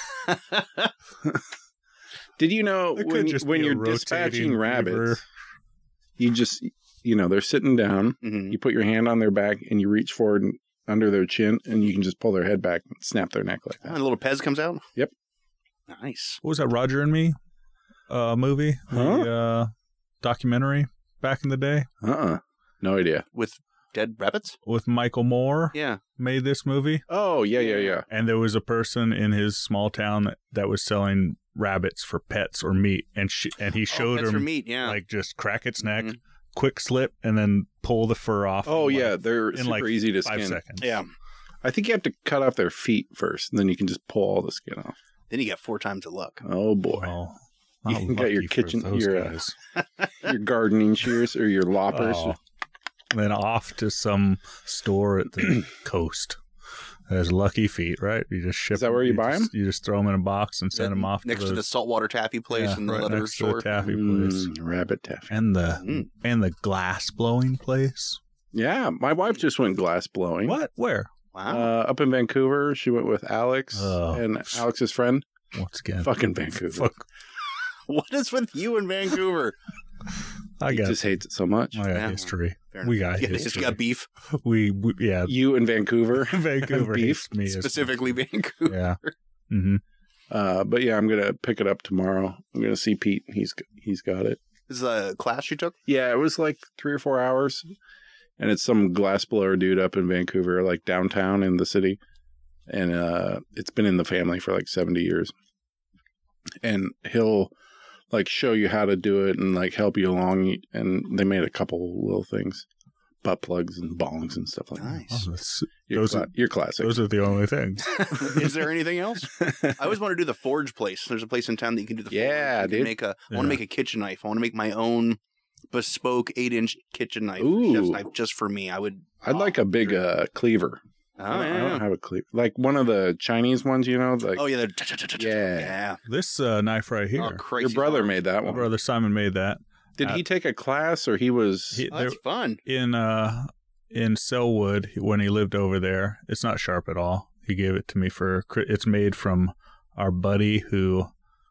Speaker 1: Did you know when you're dispatching rabbits, you just, they're sitting down, you put your hand on their back, and you reach forward under their chin, and you can just pull their head back and snap their neck like that.
Speaker 2: And a little Pez comes out?
Speaker 1: Yep.
Speaker 2: Nice.
Speaker 3: What was that, Roger and Me movie?
Speaker 1: Huh?
Speaker 3: The documentary back in the day?
Speaker 1: No idea.
Speaker 2: With dead rabbits?
Speaker 3: With Michael Moore?
Speaker 2: Yeah.
Speaker 3: Made this movie?
Speaker 1: Oh, yeah.
Speaker 3: And there was a person in his small town that was selling rabbits for pets or meat, and he showed her
Speaker 2: meat,
Speaker 3: like just crack its neck, quick slip, and then pull the fur off.
Speaker 1: Oh yeah, they're super easy to
Speaker 3: 5
Speaker 1: skin.
Speaker 3: seconds.
Speaker 2: Yeah,
Speaker 1: I think you have to cut off their feet first, and then you can just pull all the skin off.
Speaker 2: Then you get 4 times the luck.
Speaker 1: Oh boy, you got your kitchen, your gardening shears or your loppers.
Speaker 3: And then off to some store at the coast. There's Lucky Feet, right? You just ship.
Speaker 1: Is that where you buy them?
Speaker 3: You just throw them in a box and send them off
Speaker 2: next to the saltwater taffy place and the
Speaker 3: right
Speaker 2: leather
Speaker 3: next
Speaker 2: store.
Speaker 3: to the taffy place
Speaker 1: Rabbit taffy.
Speaker 3: and the glass blowing place.
Speaker 1: Yeah, my wife just went glass blowing.
Speaker 3: What? Where?
Speaker 2: Wow.
Speaker 1: Up in Vancouver. She went with Alex and Alex's friend.
Speaker 3: Once again,
Speaker 1: Fucking Vancouver.
Speaker 2: What is with you in Vancouver?
Speaker 3: I
Speaker 1: He
Speaker 3: got.
Speaker 1: just hates it so much.
Speaker 3: I got
Speaker 2: Yeah.
Speaker 3: history.
Speaker 2: Fair
Speaker 3: We
Speaker 2: enough.
Speaker 3: got
Speaker 2: Yeah,
Speaker 3: history.
Speaker 2: it's got beef.
Speaker 3: We yeah.
Speaker 1: You in Vancouver.
Speaker 3: Vancouver
Speaker 1: beef.
Speaker 3: hates me as-
Speaker 2: Specifically Vancouver.
Speaker 3: Yeah. Mm-hmm.
Speaker 1: But yeah, I'm gonna pick it up tomorrow. I'm gonna see Pete. He's got it.
Speaker 2: This is a class you took?
Speaker 1: Yeah, it was like 3 or 4 hours, and it's some glassblower dude up in Vancouver, like downtown in the city, and it's been in the family for like 70 years, and he'll like show you how to do it and like help you along. And they made a couple little things, butt plugs and bongs and stuff like that.
Speaker 2: Nice.
Speaker 1: You're classic.
Speaker 3: Those are the only things.
Speaker 2: Is there anything else? I always want to do the forge place. There's a place in town that you can do the forge.
Speaker 1: Yeah,
Speaker 2: You can
Speaker 1: dude.
Speaker 2: I want to make a kitchen knife. I want to make my own bespoke 8-inch kitchen knife.
Speaker 1: Ooh.
Speaker 2: Chef's knife just for me.
Speaker 1: I'd like a big cleaver.
Speaker 2: Oh,
Speaker 1: I
Speaker 2: yeah.
Speaker 1: don't have a cleaver. Like one of the Chinese ones, you know? Like
Speaker 2: Oh, yeah.
Speaker 1: Yeah.
Speaker 3: This knife right here.
Speaker 2: Oh, crazy.
Speaker 1: your brother
Speaker 2: farm.
Speaker 1: made that
Speaker 3: My
Speaker 1: one.
Speaker 3: brother Simon made that.
Speaker 1: Did he take a class or he was...
Speaker 3: He-
Speaker 2: Oh, that's fun.
Speaker 3: in Selwood when he lived over there. It's not sharp at all. He gave it to me for. It's made from our buddy who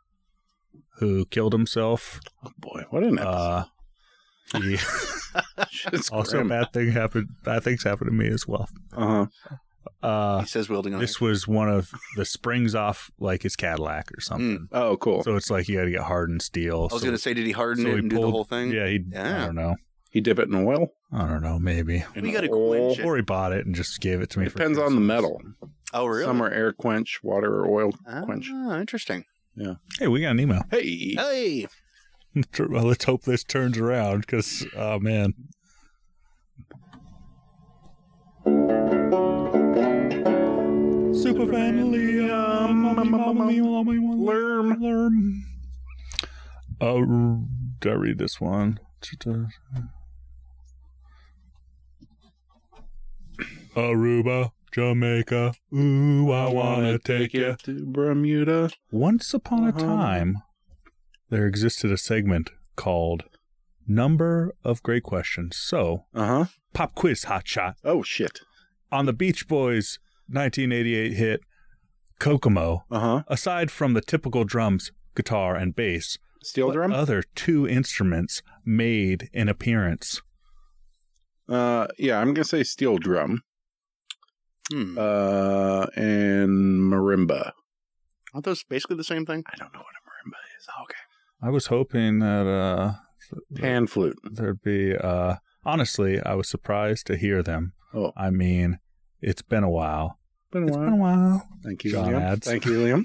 Speaker 3: killed himself.
Speaker 1: Oh boy, what an episode.
Speaker 3: He
Speaker 1: Shit's
Speaker 3: also
Speaker 1: grim.
Speaker 3: bad things happen to me as well.
Speaker 1: Uh-huh.
Speaker 2: He says wielding a
Speaker 3: This was one of the springs off like his Cadillac or something.
Speaker 1: Oh, cool.
Speaker 3: So it's like you got to get hardened steel.
Speaker 2: I was going to say, did he harden it
Speaker 3: he
Speaker 2: and do the whole thing?
Speaker 3: Yeah, I
Speaker 2: Yeah.
Speaker 3: don't know.
Speaker 1: He dip it in oil?
Speaker 3: I don't know. Maybe.
Speaker 2: We got to
Speaker 1: oil.
Speaker 2: quench it.
Speaker 3: Or he bought it and just gave it to me.
Speaker 1: It depends on the metal.
Speaker 2: Oh, really?
Speaker 1: Some are air quench, water or oil quench.
Speaker 2: Ah, interesting.
Speaker 3: Hey, we got an email.
Speaker 1: Hey!
Speaker 2: Hey.
Speaker 3: Well, let's hope this turns around because, oh man. Super family, Lerm. Did I read this one? Aruba, Jamaica. Ooh, I wanna take you.
Speaker 1: to Bermuda.
Speaker 3: Once upon a time, there existed a segment called Number of Great Questions. So,
Speaker 1: Uh-huh.
Speaker 3: pop quiz hotshot.
Speaker 1: Oh, shit.
Speaker 3: On the Beach Boys' 1988 hit, Kokomo,
Speaker 1: Uh-huh.
Speaker 3: aside from the typical drums, guitar, and bass,
Speaker 1: Steel
Speaker 3: what
Speaker 1: drum?
Speaker 3: other two instruments made an appearance?
Speaker 1: Yeah, I'm going to say steel drum.
Speaker 2: Hmm.
Speaker 1: And marimba.
Speaker 2: Aren't those basically the same thing?
Speaker 1: I don't know what a marimba is.
Speaker 2: Oh, okay.
Speaker 3: I was hoping that
Speaker 1: Pan flute.
Speaker 3: there'd be... honestly, I was surprised to hear them.
Speaker 1: Oh.
Speaker 3: I mean, it's been a while.
Speaker 1: Been a
Speaker 3: It's
Speaker 1: while.
Speaker 3: been a while.
Speaker 1: Thank you,
Speaker 3: John
Speaker 1: Liam.
Speaker 3: adds.
Speaker 1: Thank you, Liam.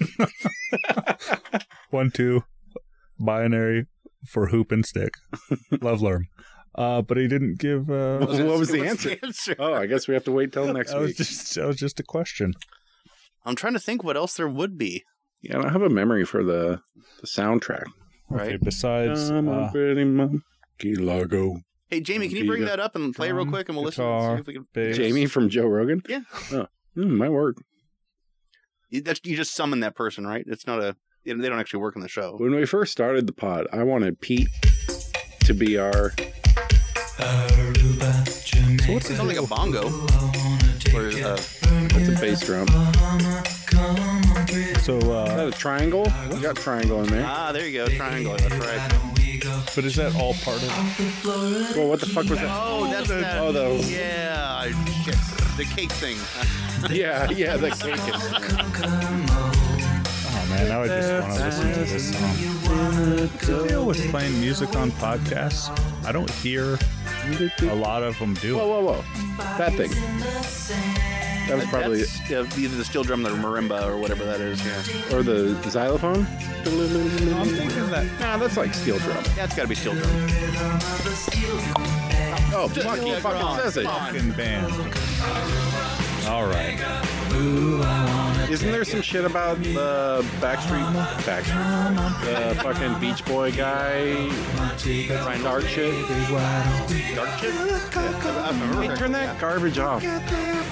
Speaker 3: 1, 2, binary for hoop and stick. Love Lerm. But he didn't give.
Speaker 1: What was the
Speaker 2: What's
Speaker 1: answer? Oh, I guess we have to wait till next
Speaker 3: that was
Speaker 1: week.
Speaker 3: just a question.
Speaker 2: I'm trying to think what else there would be.
Speaker 1: Yeah, I don't have a memory for the soundtrack.
Speaker 3: Okay,
Speaker 2: Right.
Speaker 3: besides
Speaker 1: I'm a pretty monkey Lago.
Speaker 2: Hey, Jamie, can you bring that up and play real quick and we'll listen
Speaker 3: guitar,
Speaker 2: and see if we can...
Speaker 3: bass.
Speaker 1: Jamie from Joe Rogan?
Speaker 2: Yeah.
Speaker 1: Oh, might work.
Speaker 2: You just summon that person, right? It's not a... They don't actually work on the show.
Speaker 1: When we first started the pod, I wanted Pete to be our...
Speaker 2: So what's it sound like a bongo? Or
Speaker 1: That's a bass drum.
Speaker 3: So,
Speaker 1: Is that a triangle? You got triangle in there.
Speaker 2: there you go, triangle. That's right.
Speaker 3: but is that all part of?
Speaker 1: Well, what the fuck was that?
Speaker 2: Oh, that's that.
Speaker 1: Oh, those.
Speaker 2: Yeah, shit. The cake thing.
Speaker 1: Yeah, the cake is...
Speaker 3: Oh man, now I just want to listen to this song. What's the deal with playing music on podcasts? I don't hear a lot of them do.
Speaker 1: Whoa. That thing. That was probably...
Speaker 2: That's, either the steel drum or marimba or whatever that is. Yeah,
Speaker 1: Or the xylophone?
Speaker 3: I'm thinking that.
Speaker 1: Nah, that's like steel drum.
Speaker 2: it's got to be steel drum.
Speaker 1: Oh, fucking says it.
Speaker 3: Fucking band. All right.
Speaker 1: Isn't there some shit about the Backstreet? The fucking Beach Boy guy? Dark shit?
Speaker 2: Dark shit?
Speaker 1: Hey, turn that garbage off.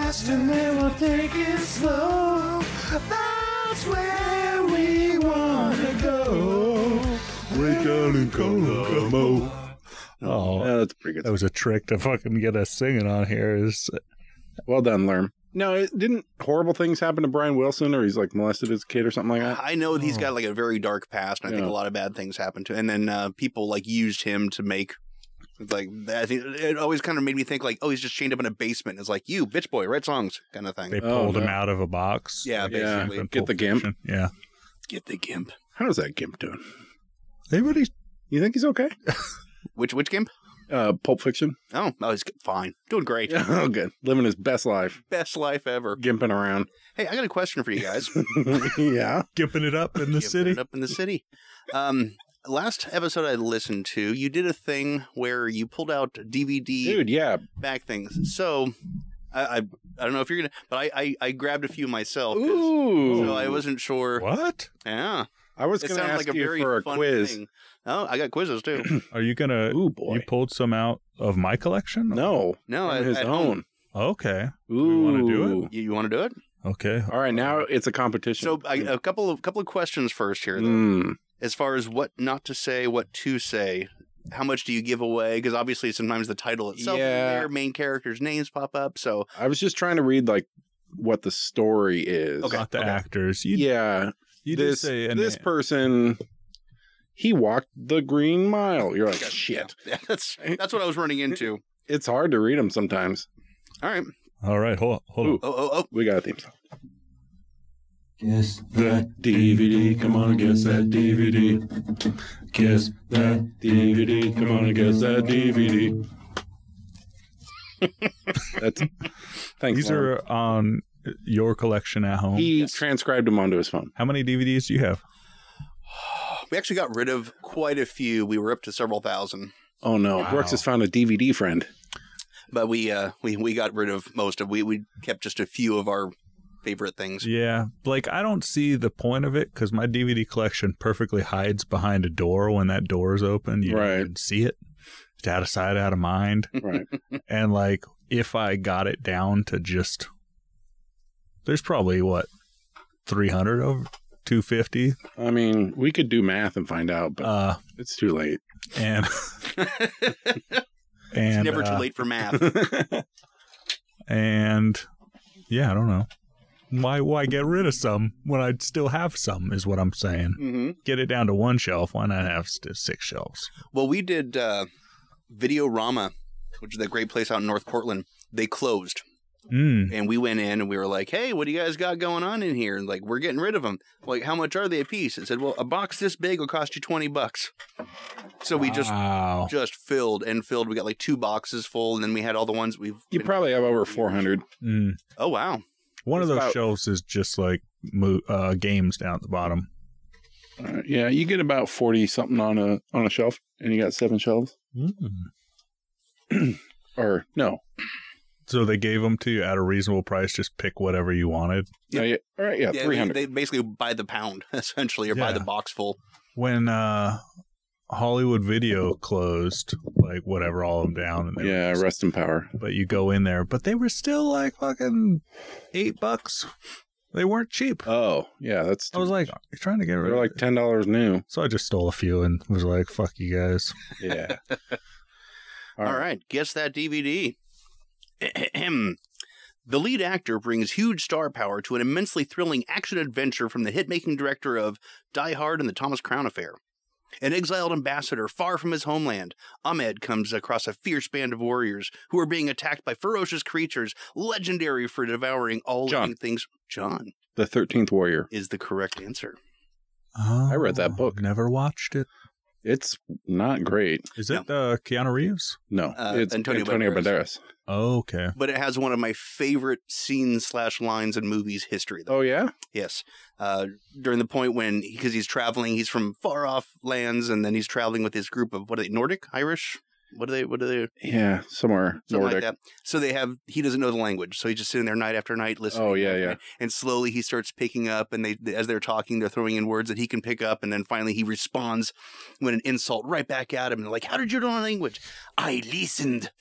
Speaker 1: fast and then we'll take it slow. That's where we want to go.
Speaker 3: Way down in Kokomo. Oh,
Speaker 1: Yeah, that's pretty
Speaker 3: that
Speaker 1: good.
Speaker 3: was a trick to fucking get us singing on here.
Speaker 1: Well done, Lerm. No, didn't horrible things happen to Brian Wilson, or he's like molested his kid or something like that?
Speaker 2: I know he's got like a very dark past, and I think
Speaker 1: Yeah.
Speaker 2: a lot of bad things happened to him. And then people like used him to make like I think it always kind of made me think like, oh, he's just chained up in a basement. It's like, you bitch boy, write songs kind of thing.
Speaker 3: They
Speaker 1: Oh,
Speaker 3: pulled him
Speaker 1: no.
Speaker 3: out of a box.
Speaker 2: Yeah,
Speaker 3: like
Speaker 2: basically.
Speaker 3: in
Speaker 1: Get the
Speaker 3: Pulp
Speaker 1: gimp.
Speaker 3: Fiction. Yeah.
Speaker 2: Get the gimp.
Speaker 1: How's that Gimp doing?
Speaker 3: Everybody.
Speaker 1: You think he's okay?
Speaker 2: Which gimp?
Speaker 1: Pulp Fiction.
Speaker 2: Oh, he's fine, doing great.
Speaker 1: Oh, good. Living his best life.
Speaker 2: Best life ever.
Speaker 1: Gimping around.
Speaker 2: Hey, I got a question for you guys.
Speaker 1: Yeah.
Speaker 3: Gimping it up in the
Speaker 2: Gimping
Speaker 3: city.
Speaker 2: it up in the city. Last episode I listened to, you did a thing where you pulled out DVD
Speaker 1: Dude, yeah.
Speaker 2: back things. So I don't know if you're gonna, but I grabbed a few myself. 'Cause-
Speaker 1: Ooh.
Speaker 2: So I wasn't sure.
Speaker 3: What?
Speaker 2: Yeah,
Speaker 1: I was
Speaker 2: it
Speaker 1: going to
Speaker 2: sounds
Speaker 1: ask
Speaker 2: like a
Speaker 1: you
Speaker 2: very
Speaker 1: for a
Speaker 2: fun
Speaker 1: quiz.
Speaker 2: thing. Oh, I got quizzes too.
Speaker 3: Are you gonna?
Speaker 1: Ooh, boy.
Speaker 3: You pulled some out of my collection?
Speaker 1: No.
Speaker 2: No,
Speaker 1: From
Speaker 2: at
Speaker 1: his
Speaker 2: home.
Speaker 1: own.
Speaker 3: Okay.
Speaker 1: Ooh.
Speaker 3: we wanna do
Speaker 2: You want to do it?
Speaker 3: Okay.
Speaker 1: All right, now it's a competition.
Speaker 2: So a couple of questions first here, though.
Speaker 1: Mm.
Speaker 2: As far as what not to say, what to say. How much do you give away? Because obviously sometimes the title itself is
Speaker 1: Yeah.
Speaker 2: there, main characters' names pop up. So
Speaker 1: I was just trying to read like what the story is.
Speaker 2: Okay.
Speaker 3: Not the
Speaker 2: okay.
Speaker 3: actors. You,
Speaker 1: Yeah.
Speaker 3: you did
Speaker 1: This
Speaker 3: say a
Speaker 1: this
Speaker 3: name.
Speaker 1: person, he walked the Green Mile. You're like, shit.
Speaker 2: yeah, that's what I was running into.
Speaker 1: It's hard to read them sometimes.
Speaker 2: All right.
Speaker 3: All right. Hold on.
Speaker 1: Ooh.
Speaker 2: Oh.
Speaker 1: We got a theme song.
Speaker 4: Guess
Speaker 1: That DVD, come on and guess that DVD. Guess that DVD, come on and guess that DVD. That's thanks.
Speaker 3: These
Speaker 1: Lauren.
Speaker 3: are on your collection at home.
Speaker 1: He
Speaker 2: Yes.
Speaker 1: transcribed them onto his phone.
Speaker 3: How many DVDs do you have?
Speaker 2: We actually got rid of quite a few. We were up to several thousand,
Speaker 1: Oh no,
Speaker 3: Wow.
Speaker 1: Brooks has found a DVD friend.
Speaker 2: but we got rid of most of. We kept just a few of our favorite things.
Speaker 3: Yeah. Like, I don't see the point of it because my DVD collection perfectly hides behind a door when that door is open. You
Speaker 1: Right.
Speaker 3: don't even see it. It's out of sight, out of mind.
Speaker 1: Right.
Speaker 3: And, like, if I got it down to just. There's probably, 300 over 250?
Speaker 1: I mean, we could do math and find out, but it's too late.
Speaker 3: And.
Speaker 2: It's
Speaker 3: and
Speaker 2: never too late for math.
Speaker 3: And yeah, I don't know. Why get rid of some when I'd still have some is what I'm saying.
Speaker 2: Mm-hmm.
Speaker 3: Get it down to one shelf. Why not have 6 shelves?
Speaker 2: Well, we did Videorama, which is that great place out in North Portland. They closed. And we went in and we were like, hey, what do you guys got going on in here? And like, we're getting rid of them. Like, how much are they a piece? It said, well, a box this big will cost you $20. So we just filled and filled. We got like 2 boxes full, and then we had all the ones we've.
Speaker 1: You probably have over 400.
Speaker 2: Oh, wow.
Speaker 3: One of those
Speaker 1: about-
Speaker 3: shelves is just like games down at the bottom.
Speaker 1: Yeah, you get about 40 something on a shelf, and you got 7 shelves. Or no.
Speaker 3: So they gave them to you at a reasonable price. Just pick whatever you wanted.
Speaker 1: Yeah. Yeah. All right. Yeah,
Speaker 2: Yeah,
Speaker 1: 300.
Speaker 2: they basically buy the pound, essentially, or buy
Speaker 3: Yeah.
Speaker 2: the box full.
Speaker 3: When Hollywood Video closed, like whatever, all of them down. And they were
Speaker 1: Yeah,
Speaker 3: just-
Speaker 1: rest in power.
Speaker 3: But you go in there, but they were still like fucking $8. They weren't cheap.
Speaker 1: Oh, yeah, that's.
Speaker 3: I was like, you're trying to get rid
Speaker 1: they're
Speaker 3: of
Speaker 1: like
Speaker 3: it.
Speaker 1: $10 new.
Speaker 3: So I just stole a few and was like, fuck you guys.
Speaker 1: Yeah.
Speaker 2: All right, guess that DVD. The lead actor brings huge star power to an immensely thrilling action adventure from the hit-making director of Die Hard and the Thomas Crown Affair. An exiled ambassador far from his homeland, Ahmed comes across a fierce band of warriors who are being attacked by ferocious creatures legendary for devouring all
Speaker 1: John.
Speaker 2: living things. John
Speaker 1: The 13th Warrior.
Speaker 2: is the correct answer.
Speaker 3: Oh,
Speaker 1: I read that book.
Speaker 3: Never watched it.
Speaker 1: It's not great.
Speaker 3: Is it Keanu Reeves?
Speaker 1: No, it's
Speaker 2: Antonio
Speaker 1: Antonio
Speaker 2: Banderas.
Speaker 1: Banderas.
Speaker 3: Oh, okay.
Speaker 2: But it has one of my favorite scenes/lines in movies history, though.
Speaker 1: Oh, yeah?
Speaker 2: Yes. During the point when, because he's traveling, he's from far off lands, and then he's traveling with his group of, what are they, Nordic? Irish? What do they?
Speaker 1: Yeah, somewhere
Speaker 2: Something
Speaker 1: Nordic.
Speaker 2: like that. So he doesn't know the language. So he's just sitting there night after night listening.
Speaker 1: Oh, yeah.
Speaker 2: And slowly he starts picking up, and as they're talking, they're throwing in words that he can pick up. And then finally he responds with an insult right back at him. And they're like, how did you know the language? I listened.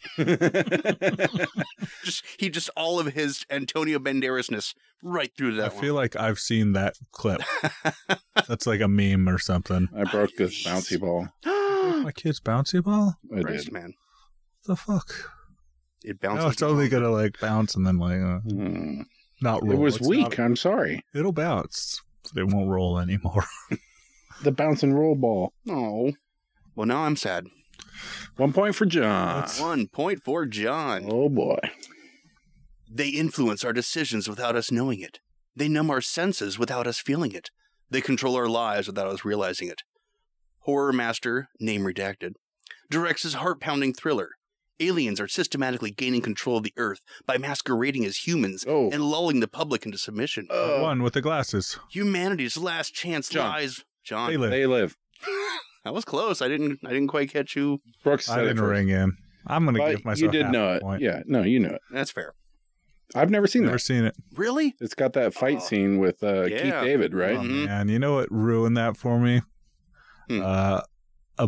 Speaker 2: just all of his Antonio Banderasness right through that
Speaker 3: I feel like I've seen that clip. That's like a meme or something.
Speaker 1: I broke this bouncy ball.
Speaker 3: My kid's bouncy ball?
Speaker 1: I
Speaker 2: Christ,
Speaker 1: did.
Speaker 2: man.
Speaker 3: What the fuck?
Speaker 2: It bounces.
Speaker 3: No, it's only gonna like bounce and then like not roll.
Speaker 1: It was
Speaker 3: It's
Speaker 1: weak.
Speaker 3: not-
Speaker 1: I'm sorry.
Speaker 3: it'll bounce. It won't roll anymore.
Speaker 1: The bounce and roll ball.
Speaker 2: Oh. Well, now I'm sad.
Speaker 1: 1 point for John.
Speaker 2: 1 point for John.
Speaker 1: Oh boy.
Speaker 2: They influence our decisions without us knowing it. They numb our senses without us feeling it. They control our lives without us realizing it. Horror master, name redacted, directs his heart-pounding thriller. Aliens are systematically gaining control of the Earth by masquerading as humans
Speaker 1: Oh.
Speaker 2: and lulling the public into submission.
Speaker 3: One with the glasses.
Speaker 2: Humanity's last chance
Speaker 1: John.
Speaker 2: lies. John,
Speaker 3: They live.
Speaker 1: They live.
Speaker 2: that was close. I didn't quite catch you.
Speaker 1: Brooks
Speaker 3: I
Speaker 1: said it
Speaker 3: didn't
Speaker 1: first.
Speaker 3: ring in. I'm gonna
Speaker 1: But
Speaker 3: give myself.
Speaker 1: you did
Speaker 3: half
Speaker 1: know
Speaker 3: a
Speaker 1: it.
Speaker 3: point.
Speaker 1: Yeah, no, you knew it.
Speaker 2: That's fair.
Speaker 1: I've never seen
Speaker 3: Never
Speaker 1: that.
Speaker 3: seen it.
Speaker 2: Really?
Speaker 1: It's got that fight scene with Keith
Speaker 2: Yeah.
Speaker 1: David, right?
Speaker 3: Oh,
Speaker 2: Mhm.
Speaker 3: man, you know what ruined that for me?
Speaker 2: Hmm.
Speaker 3: A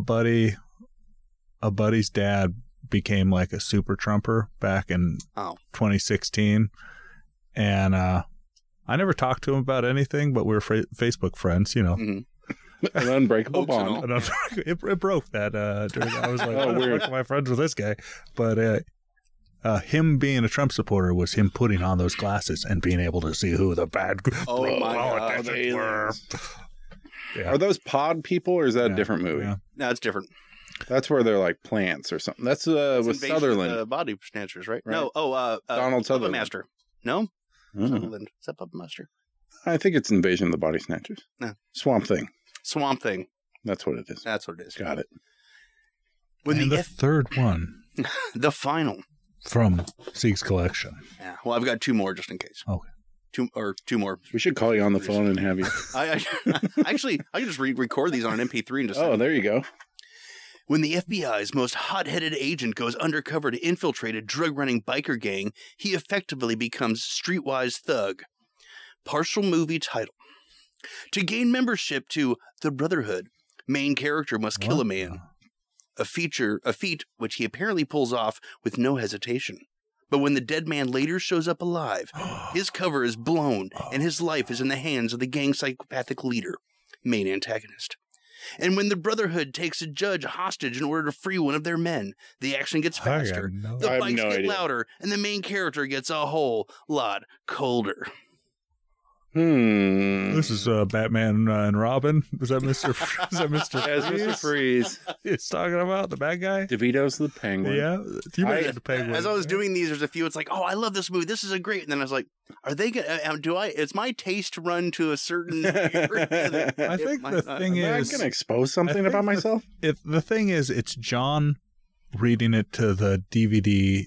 Speaker 3: buddy's dad became like a super Trumper back in
Speaker 2: Oh.
Speaker 3: 2016, and I never talked to him about anything, but we were Facebook friends, you know.
Speaker 2: Mhm.
Speaker 1: An unbreakable
Speaker 2: Oaks and all.
Speaker 1: bond.
Speaker 3: And it broke that. During, I was like,
Speaker 1: Oh,
Speaker 3: "Why the
Speaker 1: weird.
Speaker 3: fuck am I friends with this guy?" But him being a Trump supporter was him putting on those glasses and being able to see who the bad
Speaker 2: Oh, my God.
Speaker 3: politicians were. Yeah.
Speaker 1: Are those pod people, or is that
Speaker 3: Yeah,
Speaker 1: a different movie?
Speaker 3: yeah.
Speaker 2: No, it's different.
Speaker 1: That's where they're like plants or something. That's
Speaker 2: It's
Speaker 1: with
Speaker 2: Invasion of
Speaker 1: Sutherland.
Speaker 2: the Body Snatchers, right?
Speaker 1: Right.
Speaker 2: No.
Speaker 1: Donald
Speaker 2: Puppet
Speaker 1: Sutherland.
Speaker 2: Master. No?
Speaker 1: Mhm.
Speaker 2: Sutherland. Is that Puppet Master?
Speaker 1: I think it's Invasion of the Body Snatchers.
Speaker 2: No.
Speaker 1: Swamp Thing.
Speaker 2: Swamp Thing.
Speaker 1: That's what it is.
Speaker 2: That's what it is.
Speaker 1: Got it.
Speaker 2: When
Speaker 3: And the third one
Speaker 2: the final.
Speaker 3: from Sieg's collection.
Speaker 2: Yeah. Well, I've got two more just in case.
Speaker 3: Okay.
Speaker 2: Two more.
Speaker 1: We should call you on the phone and have you.
Speaker 2: I actually I can just record these on an MP3 and just.
Speaker 1: Oh, there you go.
Speaker 2: When the FBI's most hot-headed agent goes undercover to infiltrate a drug-running biker gang, he effectively becomes streetwise thug. Partial movie title. To gain membership to the Brotherhood, main character must kill a man. A feat which he apparently pulls off with no hesitation. But when the dead man later shows up alive, his cover is blown and his life is in the hands of the gang psychopathic leader, main antagonist. And when the Brotherhood takes a judge hostage in order to free one of their men, the action gets faster, the
Speaker 1: I have
Speaker 2: bikes
Speaker 1: no
Speaker 2: get
Speaker 1: idea.
Speaker 2: louder, and the main character gets a whole lot colder.
Speaker 3: This is Batman and Robin. Is that Mr. Is that Mr.
Speaker 1: As Mr. Freeze.
Speaker 3: He's talking about the bad guy?
Speaker 1: DeVito's the penguin.
Speaker 3: Yeah. You mentioned the penguin.
Speaker 2: As I was doing these, there's a few. It's like, oh, I love this movie. This is a great. And then I was like, are they gonna? Do I? Is my taste run to a certain? area?
Speaker 3: I think the thing
Speaker 1: Am I
Speaker 3: is,
Speaker 1: going to expose something
Speaker 3: think
Speaker 1: about
Speaker 3: the-
Speaker 1: myself?
Speaker 3: the thing is, it's John reading it to the DVD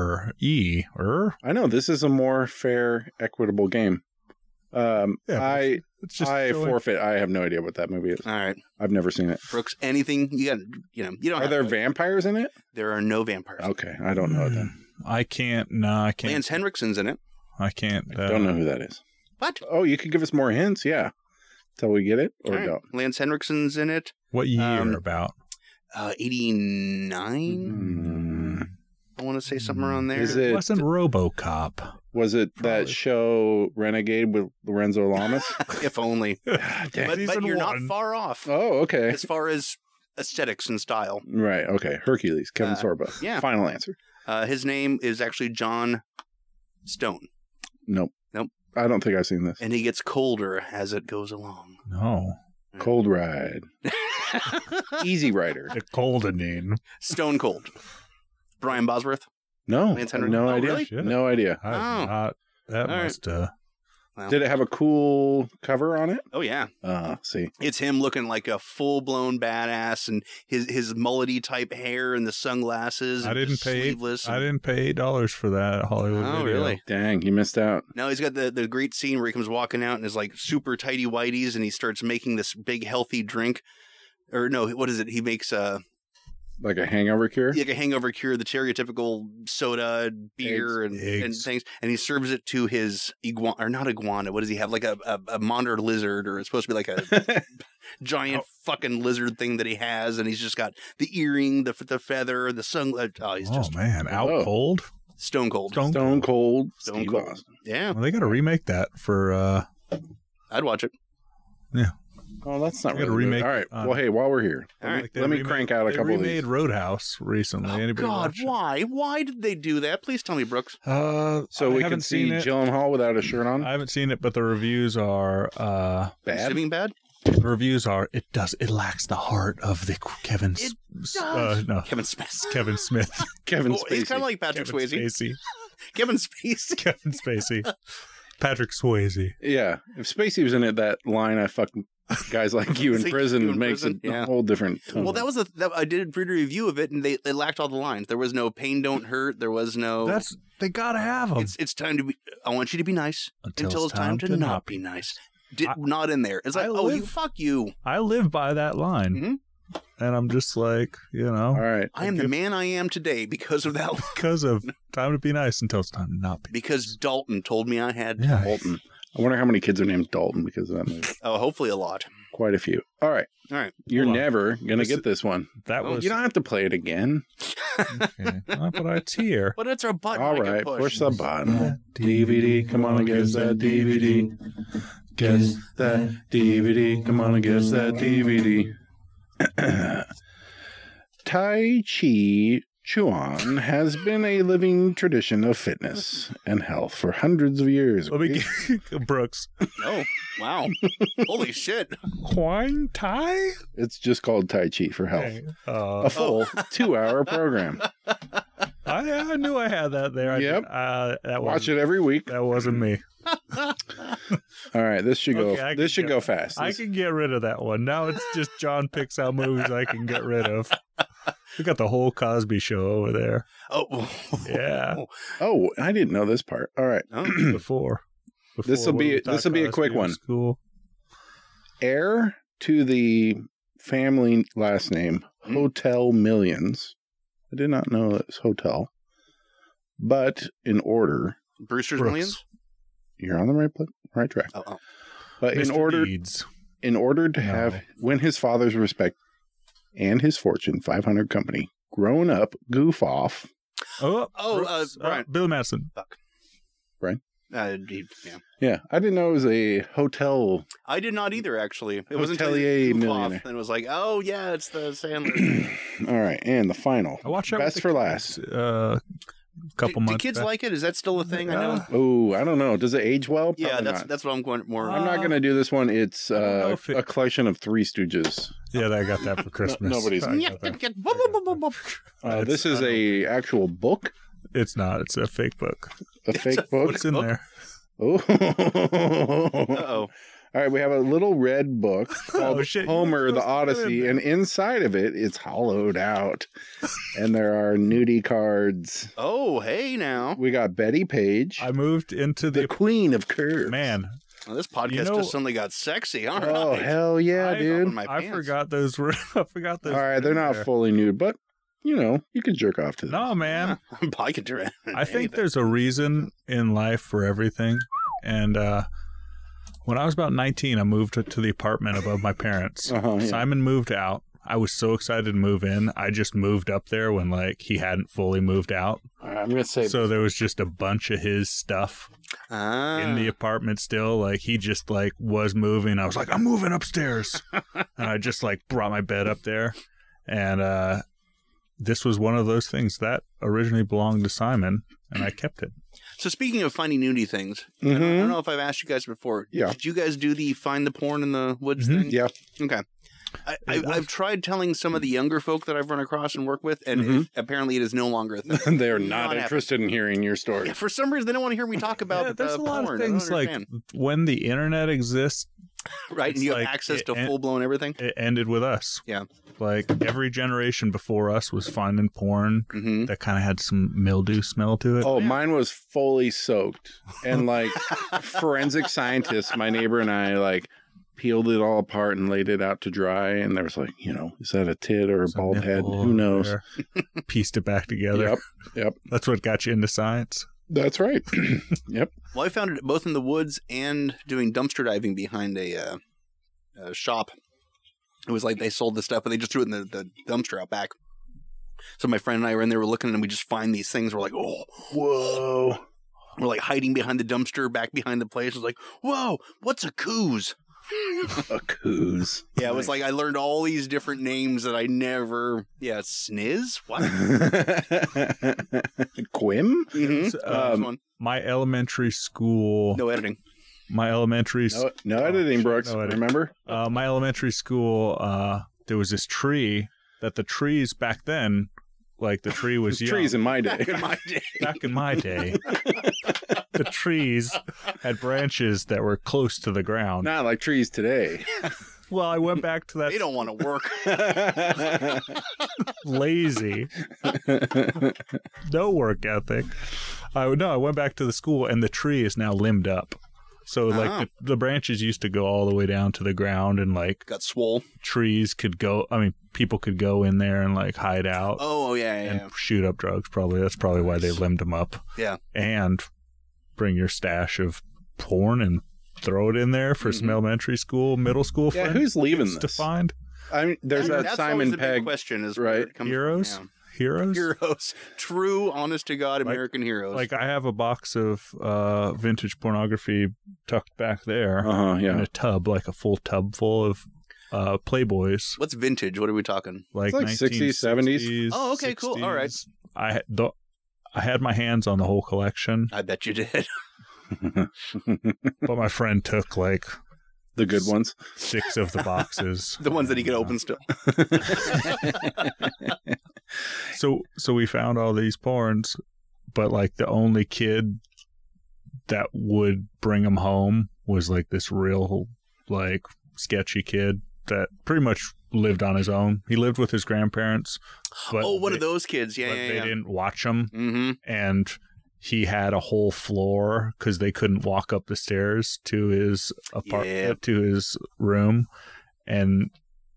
Speaker 1: I know this is a more fair, equitable game. I
Speaker 3: It's just
Speaker 1: I
Speaker 3: showing-
Speaker 1: forfeit. I have no idea what that movie is.
Speaker 2: All right,
Speaker 1: I've never seen it.
Speaker 2: Brooks. Anything you got? You don't.
Speaker 1: Are
Speaker 2: have
Speaker 1: there
Speaker 2: to.
Speaker 1: vampires in it?
Speaker 2: There are no vampires.
Speaker 1: Okay, I don't know it then.
Speaker 3: I can't. No, I can't.
Speaker 2: Lance Henriksen's in it.
Speaker 3: I can't.
Speaker 1: I don't know who that is.
Speaker 2: What?
Speaker 1: Oh, you could give us more hints, yeah, till we get it, or
Speaker 2: All right.
Speaker 1: don't.
Speaker 2: Lance Henriksen's in it.
Speaker 3: What year
Speaker 2: Um,
Speaker 3: about?
Speaker 2: 89. I want to say something around there.
Speaker 1: Is
Speaker 3: It
Speaker 1: it?
Speaker 3: wasn't RoboCop.
Speaker 1: Was it
Speaker 3: Probably.
Speaker 1: that show Renegade with Lorenzo Lamas?
Speaker 2: If only.
Speaker 1: Ah, dang.
Speaker 2: But
Speaker 3: Season
Speaker 2: you're not
Speaker 3: one.
Speaker 2: far off
Speaker 1: Oh, okay.
Speaker 2: as far as aesthetics and style.
Speaker 1: Right. Okay. Hercules. Kevin Sorbo.
Speaker 2: yeah.
Speaker 1: Final answer.
Speaker 2: His name is actually John Stone,
Speaker 1: Nope.
Speaker 2: Nope.
Speaker 1: I don't think I've seen this.
Speaker 2: and he gets colder as it goes along.
Speaker 3: No.
Speaker 1: Cold Ride. Easy Rider.
Speaker 3: The Goldening.
Speaker 2: Stone Cold. Brian Bosworth.
Speaker 1: No.
Speaker 2: Lance Henriksen.
Speaker 1: No
Speaker 2: Oh,
Speaker 1: idea.
Speaker 2: really?
Speaker 3: Shit.
Speaker 1: No idea.
Speaker 3: I
Speaker 2: Oh.
Speaker 3: not, that
Speaker 2: All right.
Speaker 3: must.
Speaker 2: Well,
Speaker 1: Did it have a cool cover on it?
Speaker 2: oh yeah,
Speaker 1: See.
Speaker 2: it's him looking like a full blown badass, and his mullety type hair and the sunglasses.
Speaker 3: I
Speaker 2: and
Speaker 3: didn't
Speaker 2: just
Speaker 3: pay.
Speaker 2: sleeveless.
Speaker 3: I didn't pay $8 for that Hollywood
Speaker 2: Oh
Speaker 3: video.
Speaker 2: really?
Speaker 1: Dang, you missed out.
Speaker 2: No, he's got the great scene where he comes walking out in his like super tighty whities, and he starts making this big healthy drink. Or no, what is it? He makes
Speaker 1: Like a hangover cure?
Speaker 2: like a hangover cure, the stereotypical soda, beer, and things. And he serves it to his iguana, or not iguana. What does he have? Like a monitor lizard, or it's supposed to be like a giant fucking lizard thing that he has. And he's just got the earring, the feather, the sun. He's just
Speaker 3: out cold.
Speaker 2: Stone cold.
Speaker 1: Stone cold.
Speaker 2: Stone
Speaker 1: Steve
Speaker 2: cold.
Speaker 1: Austin.
Speaker 2: Yeah.
Speaker 3: Well, they got to remake that for.
Speaker 2: I'd watch it.
Speaker 3: Yeah.
Speaker 1: Oh, that's not
Speaker 3: They gotta
Speaker 1: really
Speaker 3: remake
Speaker 1: good. All right.
Speaker 3: it on-
Speaker 1: Well, hey, while we're here,
Speaker 2: All right.
Speaker 3: They
Speaker 1: let me
Speaker 3: remade-
Speaker 1: crank out a couple
Speaker 3: They
Speaker 1: of
Speaker 3: remade
Speaker 1: these.
Speaker 3: Roadhouse recently.
Speaker 2: Oh,
Speaker 3: Anybody
Speaker 2: God,
Speaker 3: watch it?
Speaker 2: why? Why did they do that? Please tell me, Brooks.
Speaker 1: So
Speaker 3: I
Speaker 1: we can
Speaker 3: haven't
Speaker 1: see
Speaker 3: seen it.
Speaker 1: Gyllenhaal without a shirt on?
Speaker 3: I haven't seen it, but the reviews are
Speaker 1: Bad?
Speaker 2: Assuming bad?
Speaker 3: it lacks the heart of the Kevin
Speaker 2: It does.
Speaker 3: no
Speaker 2: Kevin Smith.
Speaker 3: Kevin Smith.
Speaker 1: Kevin
Speaker 2: Oh,
Speaker 1: Spacey.
Speaker 2: he's kind of like Patrick
Speaker 3: Kevin
Speaker 2: Swayze.
Speaker 3: Spacey.
Speaker 2: Kevin Spacey.
Speaker 3: Kevin Spacey. Patrick Swayze.
Speaker 1: Yeah. If Spacey was in it, that line, I fucking guys like you in
Speaker 2: Like
Speaker 1: prison
Speaker 2: you in
Speaker 1: makes
Speaker 2: prison,
Speaker 1: it
Speaker 2: yeah.
Speaker 1: a whole different tone.
Speaker 2: Well, that was I did read a review of it, and they lacked all the lines. There was no pain, don't hurt. There was no.
Speaker 3: They gotta have them.
Speaker 2: It's time to be. I want you to be nice until it's time to not be nice. Not in there. It's like, fuck you.
Speaker 3: I live by that line,
Speaker 2: Mhm.
Speaker 3: and I'm just like,
Speaker 1: All right.
Speaker 2: I am the man I am today because of that.
Speaker 3: because of time to be nice until it's time to not be.
Speaker 2: Because Dalton told me I had to.
Speaker 3: Yeah.
Speaker 1: Dalton. I wonder how many kids are named Dalton because of that movie.
Speaker 2: Oh, hopefully a lot.
Speaker 1: Quite a few. All right.
Speaker 2: All right.
Speaker 1: You're
Speaker 3: Hold on.
Speaker 1: never going to get this one.
Speaker 3: That was.
Speaker 1: You don't have to play it again.
Speaker 3: Okay. But it's here.
Speaker 2: But it's our button.
Speaker 1: All
Speaker 2: I can
Speaker 1: right.
Speaker 2: push.
Speaker 1: Push the button. DVD. Come on and guess that DVD. Guess that DVD. Come on and guess that DVD. Tai Chi Chuan has been a living tradition of fitness and health for hundreds of years.
Speaker 3: Let me get Brooks.
Speaker 2: Oh, wow. Holy shit.
Speaker 3: Quine Tai?
Speaker 1: It's just called Tai Chi for health.
Speaker 3: Okay.
Speaker 1: A full 2-hour program.
Speaker 3: I knew I had that there.
Speaker 1: Yep. Watch it every week.
Speaker 3: That wasn't me.
Speaker 1: All right, this should go.
Speaker 3: Okay,
Speaker 1: This should go fast.
Speaker 3: I can get rid of that one. Now it's just John picks out movies I can get rid of. We got the whole Cosby Show over there.
Speaker 2: Oh,
Speaker 3: Yeah.
Speaker 1: Oh, I didn't know this part. All right,
Speaker 3: Before
Speaker 1: This'll be a quick one.
Speaker 3: Cool.
Speaker 1: heir to the family last name Hotel Millions. I did not know it was hotel, but in order,
Speaker 2: Brewster's
Speaker 3: Brooks.
Speaker 2: Millions.
Speaker 1: you're on the right track.
Speaker 2: Oh.
Speaker 1: But
Speaker 3: Mr.
Speaker 1: in order to have win his father's respect and his Fortune 500 company, grown up goof off.
Speaker 2: Brian.
Speaker 3: Billy Madison.
Speaker 1: Brian?
Speaker 2: Yeah.
Speaker 1: Yeah, I didn't know it was a hotel.
Speaker 2: I did not either, actually. It wasn't until
Speaker 1: Hotelier
Speaker 2: you goof
Speaker 1: millionaire.
Speaker 2: off, and it was like, oh, yeah, it's the Sandler.
Speaker 1: All right, and the final.
Speaker 3: I watched that
Speaker 1: Best
Speaker 3: with
Speaker 1: for
Speaker 3: the
Speaker 1: last.
Speaker 3: kids, couple
Speaker 2: do
Speaker 3: months
Speaker 2: kids
Speaker 3: back.
Speaker 2: like it? Is that still a thing? I know.
Speaker 1: Oh, I don't know. Does it age well?
Speaker 2: Yeah,
Speaker 1: Probably
Speaker 2: that's
Speaker 1: not.
Speaker 2: that's what I'm going more.
Speaker 1: I'm not going to do this one. It's
Speaker 3: don't know if
Speaker 1: a collection of Three Stooges.
Speaker 3: Yeah, I got that for Christmas.
Speaker 1: nobody's-
Speaker 3: I got that.
Speaker 1: This is a actual book,
Speaker 3: It's not. It's a fake book.
Speaker 1: a fake book.
Speaker 3: It's in there.
Speaker 1: Oh.
Speaker 2: Uh-oh.
Speaker 1: All right, we have a little red book called
Speaker 3: shit, you
Speaker 1: Homer
Speaker 3: were
Speaker 1: the
Speaker 3: supposed to put it in
Speaker 1: Odyssey,
Speaker 3: there.
Speaker 1: and inside of it, it's hollowed out, and there are nudie cards.
Speaker 2: Oh, hey, now.
Speaker 1: We got Betty Page,
Speaker 3: I moved into
Speaker 1: the
Speaker 3: the
Speaker 1: Queen of Curves.
Speaker 3: man.
Speaker 2: Well, this podcast
Speaker 3: You know-
Speaker 2: just suddenly got sexy. All right.
Speaker 1: Oh hell yeah,
Speaker 3: I-
Speaker 1: dude!
Speaker 2: My
Speaker 3: I
Speaker 2: pants.
Speaker 3: forgot those were. I forgot those.
Speaker 1: All right,
Speaker 3: were
Speaker 1: they're
Speaker 3: in
Speaker 1: not
Speaker 3: there.
Speaker 1: fully nude, but you know you can jerk off to them.
Speaker 3: No, man.
Speaker 2: I could do it.
Speaker 3: I think there's a reason in life for everything. And when I was about 19, I moved to the apartment above my parents.
Speaker 1: Yeah.
Speaker 3: Simon moved out. I was so excited to move in. I just moved up there when like he hadn't fully moved out.
Speaker 1: All right, I'm gonna say
Speaker 3: So there was just a bunch of his stuff in the apartment still. Like he just like was moving. I was like, I'm moving upstairs. And I just like brought my bed up there. And this was one of those things that originally belonged to Simon, and I kept it.
Speaker 2: So speaking of finding nudie things, I
Speaker 1: Mhm.
Speaker 2: don't know if I've asked you guys before.
Speaker 1: Yeah.
Speaker 2: Did you guys do the find the porn in the woods
Speaker 3: Mhm.
Speaker 2: thing?
Speaker 1: Yeah.
Speaker 2: Okay. I've tried telling some of the younger folk that I've run across and work with, and
Speaker 1: Mhm.
Speaker 2: apparently it is no longer a thing.
Speaker 1: They're
Speaker 2: Not
Speaker 1: not
Speaker 2: happening.
Speaker 1: interested in hearing your story.
Speaker 2: Yeah, for some reason, they don't want to hear me talk about
Speaker 3: Yeah, there's a lot
Speaker 2: porn.
Speaker 3: of
Speaker 2: I don't
Speaker 3: things like
Speaker 2: understand.
Speaker 3: when the internet exists,
Speaker 2: right,
Speaker 3: it's
Speaker 2: and you have
Speaker 3: like
Speaker 2: access to
Speaker 3: it-
Speaker 2: full blown everything.
Speaker 3: it ended with us.
Speaker 2: Yeah.
Speaker 3: Like every generation before us was finding porn
Speaker 2: Mm-hmm.
Speaker 3: that kind of had some mildew smell to it.
Speaker 1: Oh, mine was fully soaked. And like forensic scientists, my neighbor and I like peeled it all apart and laid it out to dry. And there was like, is that a tit or a bald head? Who knows?
Speaker 3: Pieced it back together.
Speaker 1: Yep.
Speaker 3: That's what got you into science.
Speaker 1: That's right. Yep.
Speaker 2: Well, I found it both in the woods and doing dumpster diving behind a shop. It was like they sold the stuff, but they just threw it in the dumpster out back. So my friend and I were in there, we're looking, and we just find these things. We're like, oh, whoa. We're like hiding behind the dumpster, back behind the place. It's like, whoa, what's a coos?
Speaker 1: A coos.
Speaker 2: Yeah, it was like I learned all these different names that I never. Yeah, sniz? What?
Speaker 1: Quim?
Speaker 2: Mm-hmm.
Speaker 3: My elementary school.
Speaker 2: No editing.
Speaker 3: My elementary.
Speaker 1: No editing, Brooks.
Speaker 3: No editing.
Speaker 1: Remember?
Speaker 3: My elementary school. There was this tree that the trees back then, like the tree was young.
Speaker 1: Trees in my day.
Speaker 3: Back in my day, the trees had branches that were close to the ground.
Speaker 1: Not like trees today.
Speaker 3: Well, I went back to that.
Speaker 2: They don't want to work.
Speaker 3: Lazy. No work ethic. I went back to the school, and the tree is now limbed up. So, like, the branches used to go all the way down to the ground, and, like,
Speaker 2: got swole.
Speaker 3: Trees could go, people could go in there and, like, hide out.
Speaker 2: Oh, yeah.
Speaker 3: And shoot up drugs, probably. That's probably why they limbed them up.
Speaker 2: Yeah.
Speaker 3: And bring your stash of porn and throw it in there for some elementary school, middle school friends.
Speaker 1: Yeah, who's leaving this?
Speaker 3: To find.
Speaker 1: There's that Simon Pegg
Speaker 2: question is
Speaker 1: right.
Speaker 3: Heroes?
Speaker 2: From,
Speaker 3: Heroes?
Speaker 2: True, honest to God, American heroes.
Speaker 3: Like, I have a box of vintage pornography tucked back there in a tub, like a full tub full of Playboys.
Speaker 2: What's vintage? What are we talking?
Speaker 3: Like
Speaker 1: 60s, 70s.
Speaker 2: Oh, okay,
Speaker 3: 60s.
Speaker 2: cool. All right.
Speaker 3: I had my hands on the whole collection.
Speaker 2: I bet you did.
Speaker 3: But my friend took, like...
Speaker 1: The good ones.
Speaker 3: 6 of the boxes.
Speaker 2: The ones that he could open still.
Speaker 3: So we found all these porns, but like the only kid that would bring them home was like this real like sketchy kid that pretty much lived on his own. He lived with his grandparents. But
Speaker 2: one of those kids. Yeah,
Speaker 3: they didn't watch him.
Speaker 2: Mm-hmm.
Speaker 3: And he had a whole floor because they couldn't walk up the stairs to his apartment, to his room. And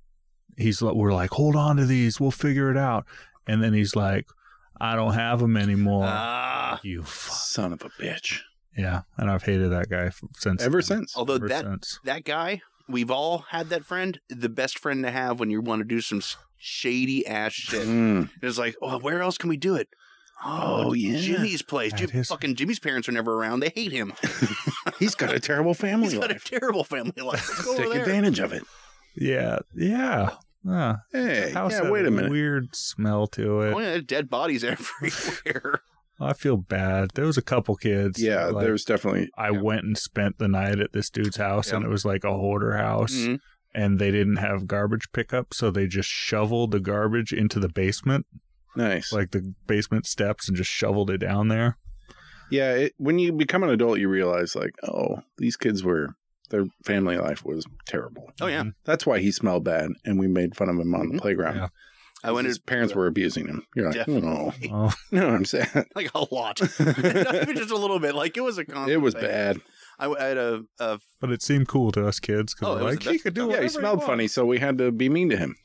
Speaker 3: we're like, hold on to these. We'll figure it out. And then he's like, I don't have them anymore. You
Speaker 1: son of a bitch.
Speaker 3: Yeah. And I've hated that guy since.
Speaker 1: Ever since.
Speaker 2: Although that guy, we've all had that friend, the best friend to have when you want to do some shady ass shit. It's like, oh, where else can we do it? Oh, yeah. Jimmy's place. Fucking Jimmy's parents are never around. They hate him.
Speaker 1: He's got a terrible family life.
Speaker 2: He's got a terrible family life. Let's go
Speaker 1: Take advantage of it.
Speaker 3: Yeah. Yeah.
Speaker 1: Hey,
Speaker 3: house
Speaker 1: wait a minute.
Speaker 3: Weird smell to it.
Speaker 2: Oh, yeah, dead bodies everywhere.
Speaker 3: I feel bad. There was a couple kids.
Speaker 1: Yeah, there's definitely.
Speaker 3: I went and spent the night at this dude's house, and it was like a hoarder house, and they didn't have garbage pickup, so they just shoveled the garbage into the basement.
Speaker 1: Nice.
Speaker 3: Like the basement steps, and just shoveled it down there.
Speaker 1: Yeah, when you become an adult, you realize, like, oh, these kids their family life was terrible.
Speaker 2: Oh, yeah.
Speaker 1: That's why he smelled bad, and we made fun of him on the playground.
Speaker 3: Yeah.
Speaker 1: His parents were abusing him. You're like,
Speaker 2: Definitely.
Speaker 1: oh. You know what I'm saying?
Speaker 2: Like a lot. Not even just a little bit. Like, it was a constant
Speaker 1: It was
Speaker 2: thing.
Speaker 1: bad.
Speaker 2: I had a
Speaker 3: But it seemed cool to us kids, because we're like, he could do whatever
Speaker 1: he smelled funny, so we had to be mean to him.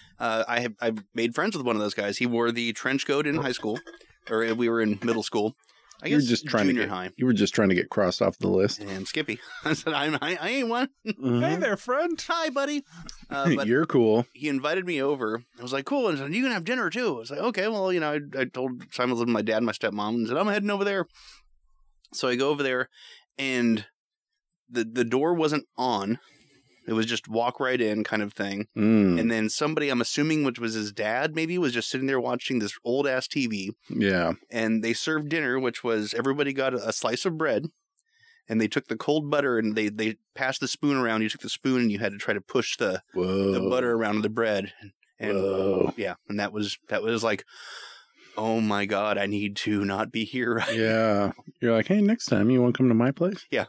Speaker 2: I made friends with one of those guys. He wore the trench coat in high school, or we were in middle school. I guess junior high.
Speaker 1: You were just trying to get crossed off the list.
Speaker 2: And Skippy. I said, I ain't one.
Speaker 3: Hey there, friend.
Speaker 2: Hi, buddy. But
Speaker 1: you're cool.
Speaker 2: He invited me over. I was like, cool. And he said, you can have dinner too. I was like, okay. Well, I told Simon I was living with my dad and my stepmom, and said, I'm heading over there. So I go over there, and the door wasn't on. It was just walk right in kind of thing. And then somebody, I'm assuming, which was his dad, maybe, was just sitting there watching this old ass TV.
Speaker 1: Yeah.
Speaker 2: And they served dinner, which was everybody got a slice of bread. And they took the cold butter and they passed the spoon around. You took the spoon and you had to try to push the butter around the bread. And yeah, and that was like, oh my God, I need to not be here.
Speaker 1: Yeah. You're like, hey, next time you want to come to my place?
Speaker 2: Yeah.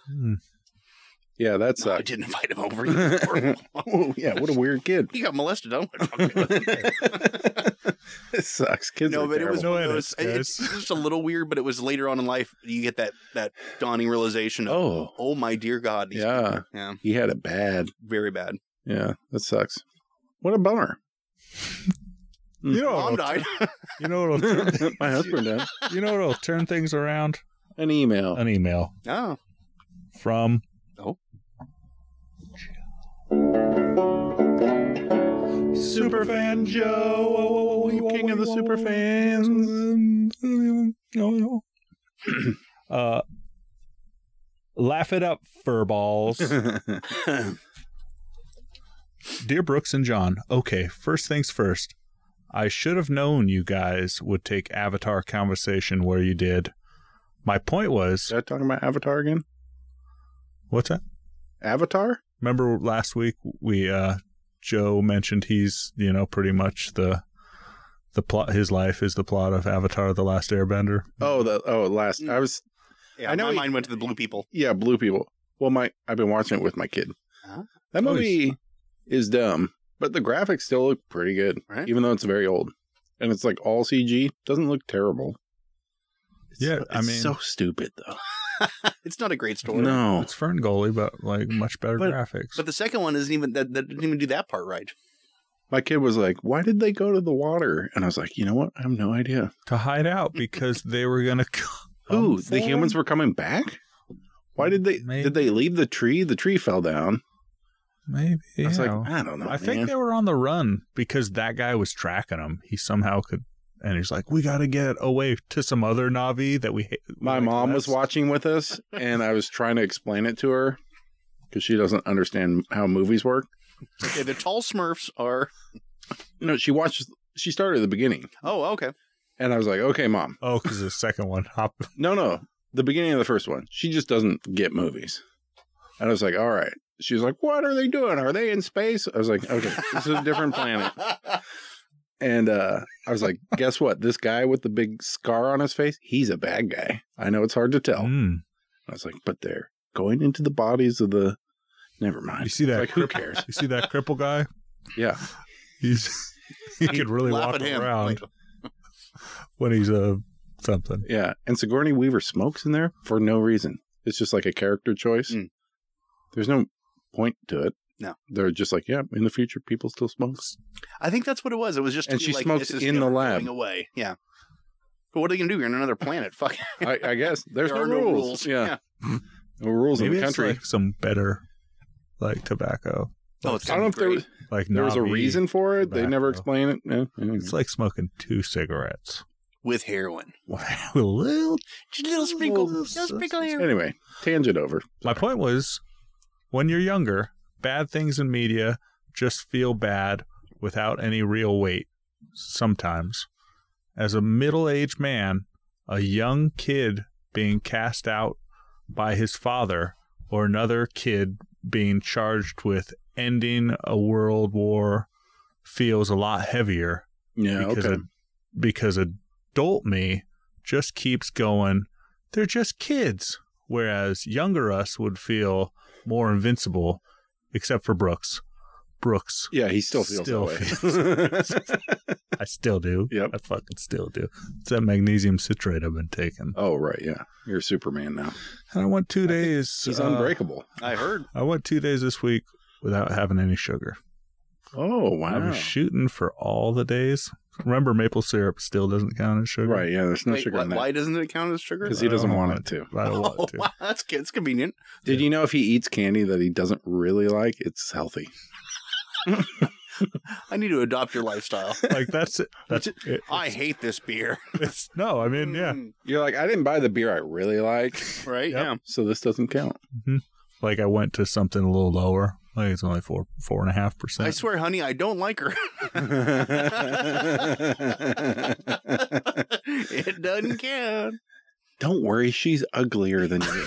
Speaker 1: Yeah, that's.
Speaker 2: No, I didn't invite him over.
Speaker 1: Oh, yeah, what a weird kid.
Speaker 2: He got molested.
Speaker 1: It sucks. Kids
Speaker 2: No,
Speaker 1: are
Speaker 2: but it was
Speaker 1: terrible.
Speaker 2: one of those. It's just a little weird, but it was later on in life you get that dawning realization of, oh my dear God. These people. Yeah.
Speaker 1: He had it bad.
Speaker 2: Very bad.
Speaker 1: Yeah, that sucks. What a bummer.
Speaker 3: You know,
Speaker 2: Mom died.
Speaker 3: You know what'll
Speaker 1: My husband did.
Speaker 3: You know what'll turn things around?
Speaker 1: An email.
Speaker 3: An email
Speaker 2: Oh.
Speaker 3: from Superfan Joe,
Speaker 1: King of the super fans.
Speaker 3: Laugh it up, furballs. Dear Brooks and John, okay, first things first. I should have known you guys would take Avatar conversation where you did. My point was...
Speaker 1: Is that talking about Avatar again?
Speaker 3: What's that?
Speaker 1: Avatar?
Speaker 3: Remember last week Joe mentioned he's, pretty much the plot. His life is the plot of Avatar: The Last Airbender.
Speaker 1: Last. I was.
Speaker 2: Yeah,
Speaker 1: I know
Speaker 2: my mind went to the blue people.
Speaker 1: Yeah, blue people. Well, I've been watching it with my kid.
Speaker 2: Huh?
Speaker 1: That movie is dumb, but the graphics still look pretty good,
Speaker 2: Right.
Speaker 1: even though it's very old, and it's like all CG. Doesn't look terrible. It's so stupid though.
Speaker 2: It's not a great story.
Speaker 1: No,
Speaker 3: It's Ferngully, but like much better graphics.
Speaker 2: But the second one isn't even that didn't even do that part right.
Speaker 1: my kid was like, "Why did they go to the water?" And I was like, "You know what? I have no idea."
Speaker 3: To hide out because they were gonna.
Speaker 1: Ooh, the humans were coming back. Why did they?
Speaker 3: Maybe.
Speaker 1: Did they leave the tree? The tree fell down.
Speaker 3: Maybe.
Speaker 1: I was like, I don't know.
Speaker 3: I think they were on the run because that guy was tracking them. He somehow could. And he's like, we got to get away to some other Na'vi that we hate.
Speaker 1: My mom was watching with us, and I was trying to explain it to her because she doesn't understand how movies work.
Speaker 2: Okay, the tall Smurfs are.
Speaker 1: No, she started at the beginning,
Speaker 2: Oh, okay.
Speaker 1: and I was like, okay, Mom.
Speaker 3: Oh, because the second one.
Speaker 1: No, the beginning of the first one. She just doesn't get movies. And I was like, all right. She was like, what are they doing? Are they in space? I was like, okay, this is a different planet. And I was like, guess what? This guy with the big scar on his face, he's a bad guy. I know it's hard to tell. I was like, but they're going into the bodies of the... Never mind.
Speaker 3: You see that?
Speaker 1: Like, who cares?
Speaker 3: You see that cripple guy?
Speaker 1: Yeah.
Speaker 3: He could really
Speaker 2: Laugh
Speaker 3: walk
Speaker 2: at him.
Speaker 3: around when he's something.
Speaker 1: Yeah. And Sigourney Weaver smokes in there for no reason. It's just like a character choice.
Speaker 2: Mm.
Speaker 1: There's no point to it.
Speaker 2: No.
Speaker 1: They're just like, yeah, in the future, people still smoke.
Speaker 2: I think that's what it was. It was just to
Speaker 1: And
Speaker 2: be
Speaker 1: she
Speaker 2: like,
Speaker 1: smokes
Speaker 2: this is
Speaker 1: in the
Speaker 2: never
Speaker 1: lab.
Speaker 2: going away. Yeah. But what are they going to do? You're on another planet. Fuck.
Speaker 1: I guess. There's
Speaker 2: There
Speaker 1: no
Speaker 2: are
Speaker 1: rules. Yeah. No rules
Speaker 3: Maybe
Speaker 1: in the
Speaker 3: it's
Speaker 1: country.
Speaker 3: like some better, like tobacco.
Speaker 2: Oh, it's
Speaker 1: I don't know if there was,
Speaker 3: Like
Speaker 1: there was a
Speaker 3: Na'vi
Speaker 1: reason for it. They never
Speaker 3: tobacco.
Speaker 1: explain it. Yeah. Anyway.
Speaker 3: It's like smoking 2 cigarettes.
Speaker 2: with heroin.
Speaker 3: With a little.
Speaker 2: Just a little sprinkle here.
Speaker 1: Anyway, tangent over.
Speaker 3: My point was, when you're younger, bad things in media just feel bad without any real weight. Sometimes, as a middle-aged man, a young kid being cast out by his father, or another kid being charged with ending a world war, feels a lot heavier.
Speaker 1: Yeah, okay.
Speaker 3: Because adult me just keeps going, they're just kids. Whereas younger us would feel more invincible, except for Brooks. Brooks.
Speaker 1: Yeah, he still feels that way.
Speaker 3: I still do.
Speaker 1: Yep.
Speaker 3: I fucking still do. It's that magnesium citrate I've been taking.
Speaker 1: Oh, right, yeah. You're Superman now.
Speaker 3: And I went 2 days.
Speaker 1: He's unbreakable.
Speaker 2: I heard.
Speaker 3: I went 2 days this week without having any sugar.
Speaker 1: Oh, wow.
Speaker 3: I was shooting for all the days. Remember, maple syrup still doesn't count as sugar.
Speaker 1: Right, yeah, there's no
Speaker 2: Wait,
Speaker 1: sugar in that.
Speaker 2: why doesn't it count as sugar?
Speaker 1: Because he doesn't want it to.
Speaker 3: I don't want it to.
Speaker 2: Wow, that's good. It's convenient.
Speaker 1: Did you know if he eats candy that he doesn't really like, it's healthy?
Speaker 2: I need to adopt your lifestyle.
Speaker 3: Like, that's it. That's it.
Speaker 2: I hate this beer.
Speaker 3: No, I mean, yeah.
Speaker 1: You're like, I didn't buy the beer I really like,
Speaker 2: Right?
Speaker 3: Yep.
Speaker 2: Yeah.
Speaker 1: so this doesn't count.
Speaker 3: Like, I went to something a little lower. Like, it's only 4.5%.
Speaker 2: I swear, honey, I don't like her. It doesn't count.
Speaker 1: Don't worry, she's uglier than you.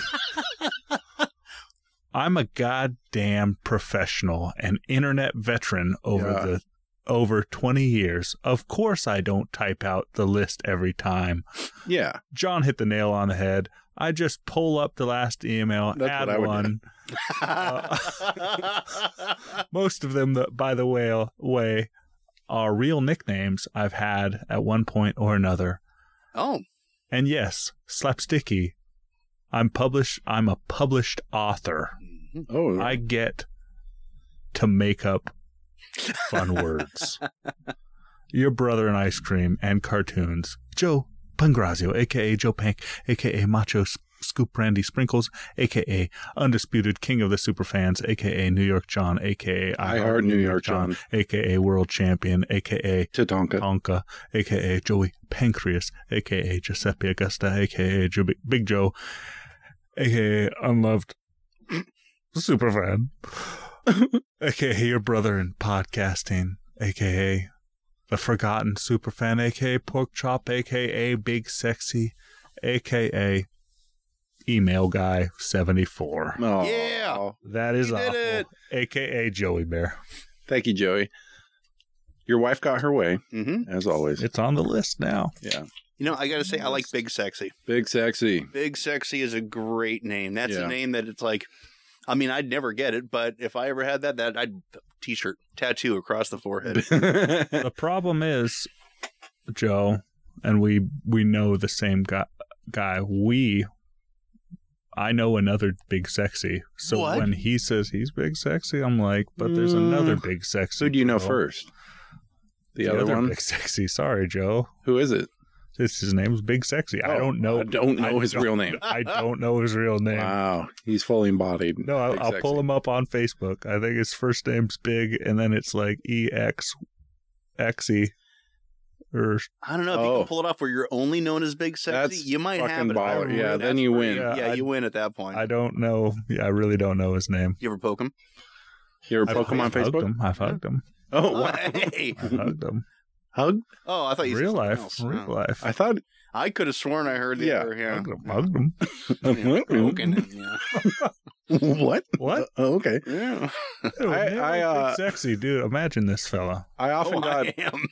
Speaker 3: I'm a goddamn professional and internet veteran over 20 years. Of course I don't type out the list every time.
Speaker 1: Yeah.
Speaker 3: John hit the nail on the head. I just pull up the last email,
Speaker 1: That's
Speaker 3: add
Speaker 1: what I would
Speaker 3: one. Most of them, by the way, are real nicknames I've had at one point or another.
Speaker 2: Oh.
Speaker 3: And yes, Slapsticky. I'm a published author.
Speaker 1: Oh,
Speaker 3: I get to make up fun words. Your brother in ice cream and cartoons, Joe Pangrazio, a.k.a. Joe Pank, a.k.a. Macho Scoop Brandy Sprinkles, a.k.a. Undisputed King of the Superfans, a.k.a. New York John, a.k.a.
Speaker 1: I Heart New York John,
Speaker 3: a.k.a. World Champion, a.k.a.
Speaker 1: Tatanka,
Speaker 3: Tonka, a.k.a. Joey Pancreas, a.k.a. Giuseppe Augusta, a.k.a. Big Joe, a.k.a. Unloved Superfan, a.k.a. Your Brother in Podcasting, a.k.a. The Forgotten Superfan, a.k.a. Pork Chop, a.k.a. Big Sexy, a.k.a. Email Guy 74.
Speaker 1: Oh,
Speaker 2: Yeah.
Speaker 3: That is
Speaker 2: You did
Speaker 3: awful.
Speaker 2: it.
Speaker 3: A.k.a. Joey Bear.
Speaker 1: Thank you, Joey. Your wife got her way,
Speaker 2: Mm-hmm.
Speaker 1: as always.
Speaker 3: It's on the list now.
Speaker 1: Yeah.
Speaker 2: You know, I got to say, I like Big Sexy.
Speaker 1: Big Sexy.
Speaker 2: Big Sexy is a great name. That's
Speaker 1: Yeah.
Speaker 2: a name that it's like, I mean, I'd never get it, but if I ever had that I'd t-shirt, tattoo across the forehead.
Speaker 3: The problem is, Joe, and we know the same guy. I know another Big Sexy. So
Speaker 2: What?
Speaker 3: when he says he's Big Sexy, I'm like, but there's another Big Sexy.
Speaker 1: Who do you know
Speaker 3: Joe.
Speaker 1: first? The
Speaker 3: The
Speaker 1: other one?
Speaker 3: Big Sexy. Sorry, Joe.
Speaker 1: Who is it?
Speaker 3: His name's Big Sexy. I don't know.
Speaker 1: I don't know his real name.
Speaker 3: I don't know his real name.
Speaker 1: Wow. He's fully embodied.
Speaker 3: No, I'll pull him up on Facebook. I think his first name's Big, and then it's like EXXE. Or
Speaker 2: I don't know if you can pull it off where you're only known as Big Sexy.
Speaker 1: That's
Speaker 2: You might have
Speaker 1: fucking
Speaker 2: it.
Speaker 1: baller. Yeah,
Speaker 2: That's
Speaker 1: then you
Speaker 2: where
Speaker 1: win.
Speaker 3: Yeah,
Speaker 2: you win at that point.
Speaker 3: I don't know. Yeah, I really don't know his name.
Speaker 2: You ever poke him?
Speaker 1: You ever poke him on
Speaker 3: I've hugged
Speaker 1: Facebook?
Speaker 3: him. I've hugged him.
Speaker 1: Oh, wow.
Speaker 2: Hey.
Speaker 3: I hugged him.
Speaker 1: Hug?
Speaker 2: Oh, I thought you
Speaker 3: Real
Speaker 2: said
Speaker 3: life.
Speaker 2: something else.
Speaker 3: Real life.
Speaker 1: I thought.
Speaker 2: I could have sworn I heard the
Speaker 1: Yeah.
Speaker 2: other. Yeah.
Speaker 3: Hugged him.
Speaker 2: Yeah, poking him, yeah.
Speaker 1: What?
Speaker 3: What?
Speaker 1: Oh, okay.
Speaker 2: Yeah.
Speaker 3: Dude,
Speaker 1: I,
Speaker 3: Big Sexy, dude. Imagine this fella.
Speaker 1: I often got.
Speaker 2: I am.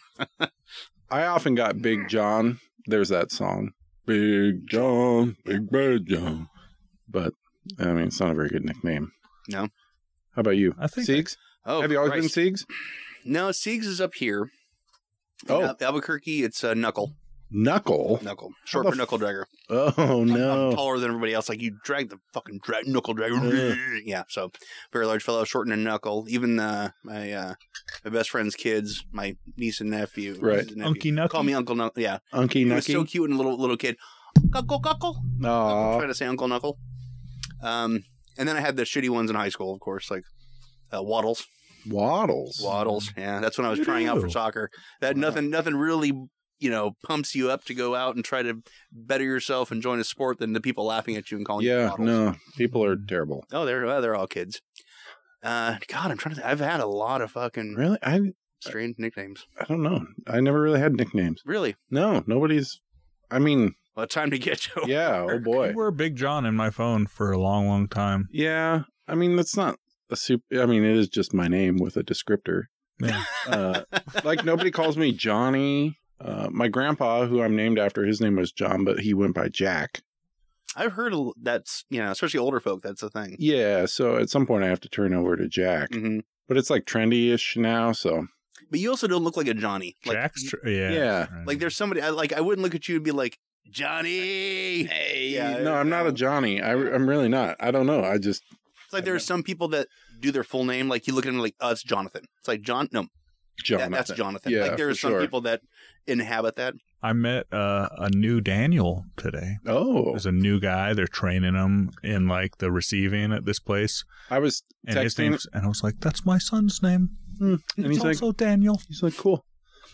Speaker 1: I often got Big John. There's that song. Big John, Big Bad John. But, I mean, it's not a very good nickname.
Speaker 2: No.
Speaker 1: How about you?
Speaker 3: I think
Speaker 1: Siegs?
Speaker 2: Oh,
Speaker 1: Have you always
Speaker 2: Christ.
Speaker 1: been Siegs?
Speaker 2: No, Siegs is up here.
Speaker 1: Oh.
Speaker 2: In Albuquerque, it's Knuckle.
Speaker 1: Knuckle?
Speaker 2: Short
Speaker 1: How
Speaker 2: for
Speaker 1: the
Speaker 2: Knuckle Dragger.
Speaker 1: Oh,
Speaker 2: I'm
Speaker 1: no.
Speaker 2: taller than everybody else. Like, you drag the fucking Knuckle Dragger. Yeah, so very large fellow, short and a knuckle. Even my best friend's kids, my niece and nephew.
Speaker 1: Right.
Speaker 3: Unky Nucky.
Speaker 2: Call me Uncle Knuckle. Yeah.
Speaker 1: Unky
Speaker 2: He was so
Speaker 1: Nucky?
Speaker 2: cute and little kid. Cuckle. I'm
Speaker 1: Aw.
Speaker 2: trying to say Uncle Knuckle. And then I had the shitty ones in high school, of course, like Waddles.
Speaker 1: Waddles.
Speaker 2: Yeah, that's when I was trying out for
Speaker 3: Ew.
Speaker 2: soccer. That nothing really, pumps you up to go out and try to better yourself and join a sport than the people laughing at you and calling you
Speaker 1: Yeah,
Speaker 2: Waddles.
Speaker 1: no. People are terrible.
Speaker 2: Oh, they're all kids. God, I'm trying to. I've had a lot of fucking
Speaker 1: Really? I
Speaker 2: strange nicknames.
Speaker 1: don't know. I never really had nicknames.
Speaker 2: Really?
Speaker 1: No, nobody's. I mean,
Speaker 2: Well, time to get to.
Speaker 1: yeah. Oh,
Speaker 3: You
Speaker 1: boy.
Speaker 3: were Big John in my phone for a long, long time.
Speaker 1: Yeah. I mean, that's not a super. I mean, it is just my name with a descriptor.
Speaker 3: Yeah.
Speaker 1: Like, nobody calls me Johnny. My grandpa, who I'm named after, his name was John, but he went by Jack.
Speaker 2: I've heard that's especially older folk. That's a thing.
Speaker 1: Yeah, so at some point I have to turn over to Jack.
Speaker 2: Hmm.
Speaker 1: But it's like trendy-ish now, so
Speaker 2: But you also don't look like a Johnny. Like,
Speaker 3: Jack's.
Speaker 2: you-
Speaker 1: Yeah.
Speaker 2: like there's somebody I wouldn't look at you and be like Johnny.
Speaker 1: hey,
Speaker 2: Yeah,
Speaker 1: no, I'm not a Johnny. I'm really not. I don't know. I just
Speaker 2: It's like there are some people that do their full name. Like you look at him like, oh, it's Jonathan. It's like John. No,
Speaker 1: Jonathan.
Speaker 2: that's Jonathan.
Speaker 1: Yeah,
Speaker 2: like there are
Speaker 1: for
Speaker 2: some
Speaker 1: sure.
Speaker 2: people that inhabit that.
Speaker 3: I met a new Daniel today.
Speaker 1: Oh,
Speaker 3: There's a new guy. They're training him in like the receiving at this place.
Speaker 1: I was
Speaker 3: And his
Speaker 1: texting,
Speaker 3: name's, and I was like, that's my son's name.
Speaker 1: and
Speaker 3: It's
Speaker 1: he's like,
Speaker 3: also Daniel.
Speaker 1: cool.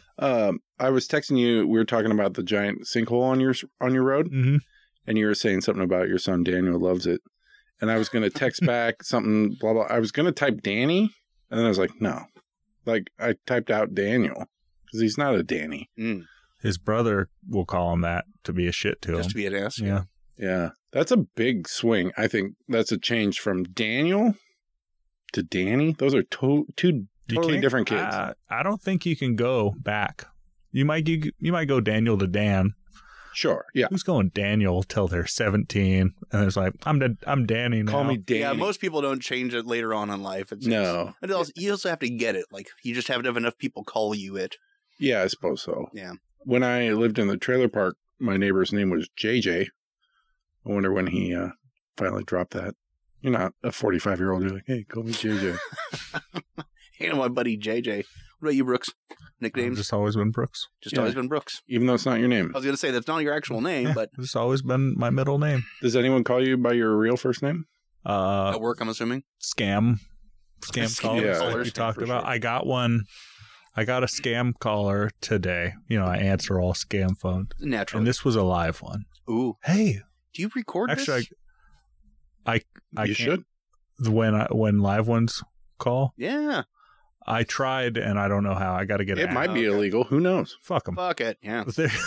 Speaker 1: I was texting you. We were talking about the giant sinkhole on your road,
Speaker 3: Mm-hmm.
Speaker 1: and you were saying something about your son Daniel loves it. And I was going to text back something, blah, blah. I was going to type Danny, and then I was like, no. Like, I typed out Daniel, because he's not a Danny.
Speaker 2: Mm,
Speaker 3: His brother will call him that to be a shit to him.
Speaker 2: just to be an ass.
Speaker 3: Yeah.
Speaker 1: Yeah. That's a big swing. I think that's a change from Daniel to Danny. Those are two
Speaker 3: You
Speaker 1: totally
Speaker 3: can't-
Speaker 1: different kids.
Speaker 3: I don't think you can go back. You might go Daniel to Dan,
Speaker 1: Sure. Yeah.
Speaker 3: Who's going Daniel till they're 17? And it's like, I'm Danny now.
Speaker 1: Call me Danny.
Speaker 2: Yeah, most people don't change it later on in life.
Speaker 1: No.
Speaker 2: You also have to get it. Like, you just have to have enough people call you it.
Speaker 1: Yeah, I suppose so.
Speaker 2: Yeah.
Speaker 1: When I lived in the trailer park, my neighbor's name was JJ. I wonder when he finally dropped that. You're not a 45-year-old. You're like, hey, call me JJ.
Speaker 2: You know my buddy JJ. What about you, Brooks? Nicknames?
Speaker 3: Just always been Brooks.
Speaker 2: Always been Brooks.
Speaker 1: Even though it's not your name.
Speaker 2: I was going to say that's not your actual name, but
Speaker 3: It's always been my middle name.
Speaker 1: Does anyone call you by your real first name?
Speaker 2: at work, I'm assuming.
Speaker 3: Scam callers
Speaker 1: Yeah.
Speaker 3: like we talked about. I got a scam caller today. I answer all scam phones.
Speaker 2: Naturally.
Speaker 3: And this was a live one.
Speaker 2: Ooh.
Speaker 3: Hey,
Speaker 2: Do you record
Speaker 3: actually,
Speaker 2: this?
Speaker 3: I
Speaker 1: You
Speaker 3: can't-
Speaker 1: should.
Speaker 3: when live ones call.
Speaker 2: Yeah.
Speaker 3: I tried, and I don't know how. I got to get
Speaker 1: It
Speaker 3: an
Speaker 1: might
Speaker 3: app.
Speaker 1: be illegal. Who knows?
Speaker 3: Fuck them.
Speaker 2: Fuck it. Yeah.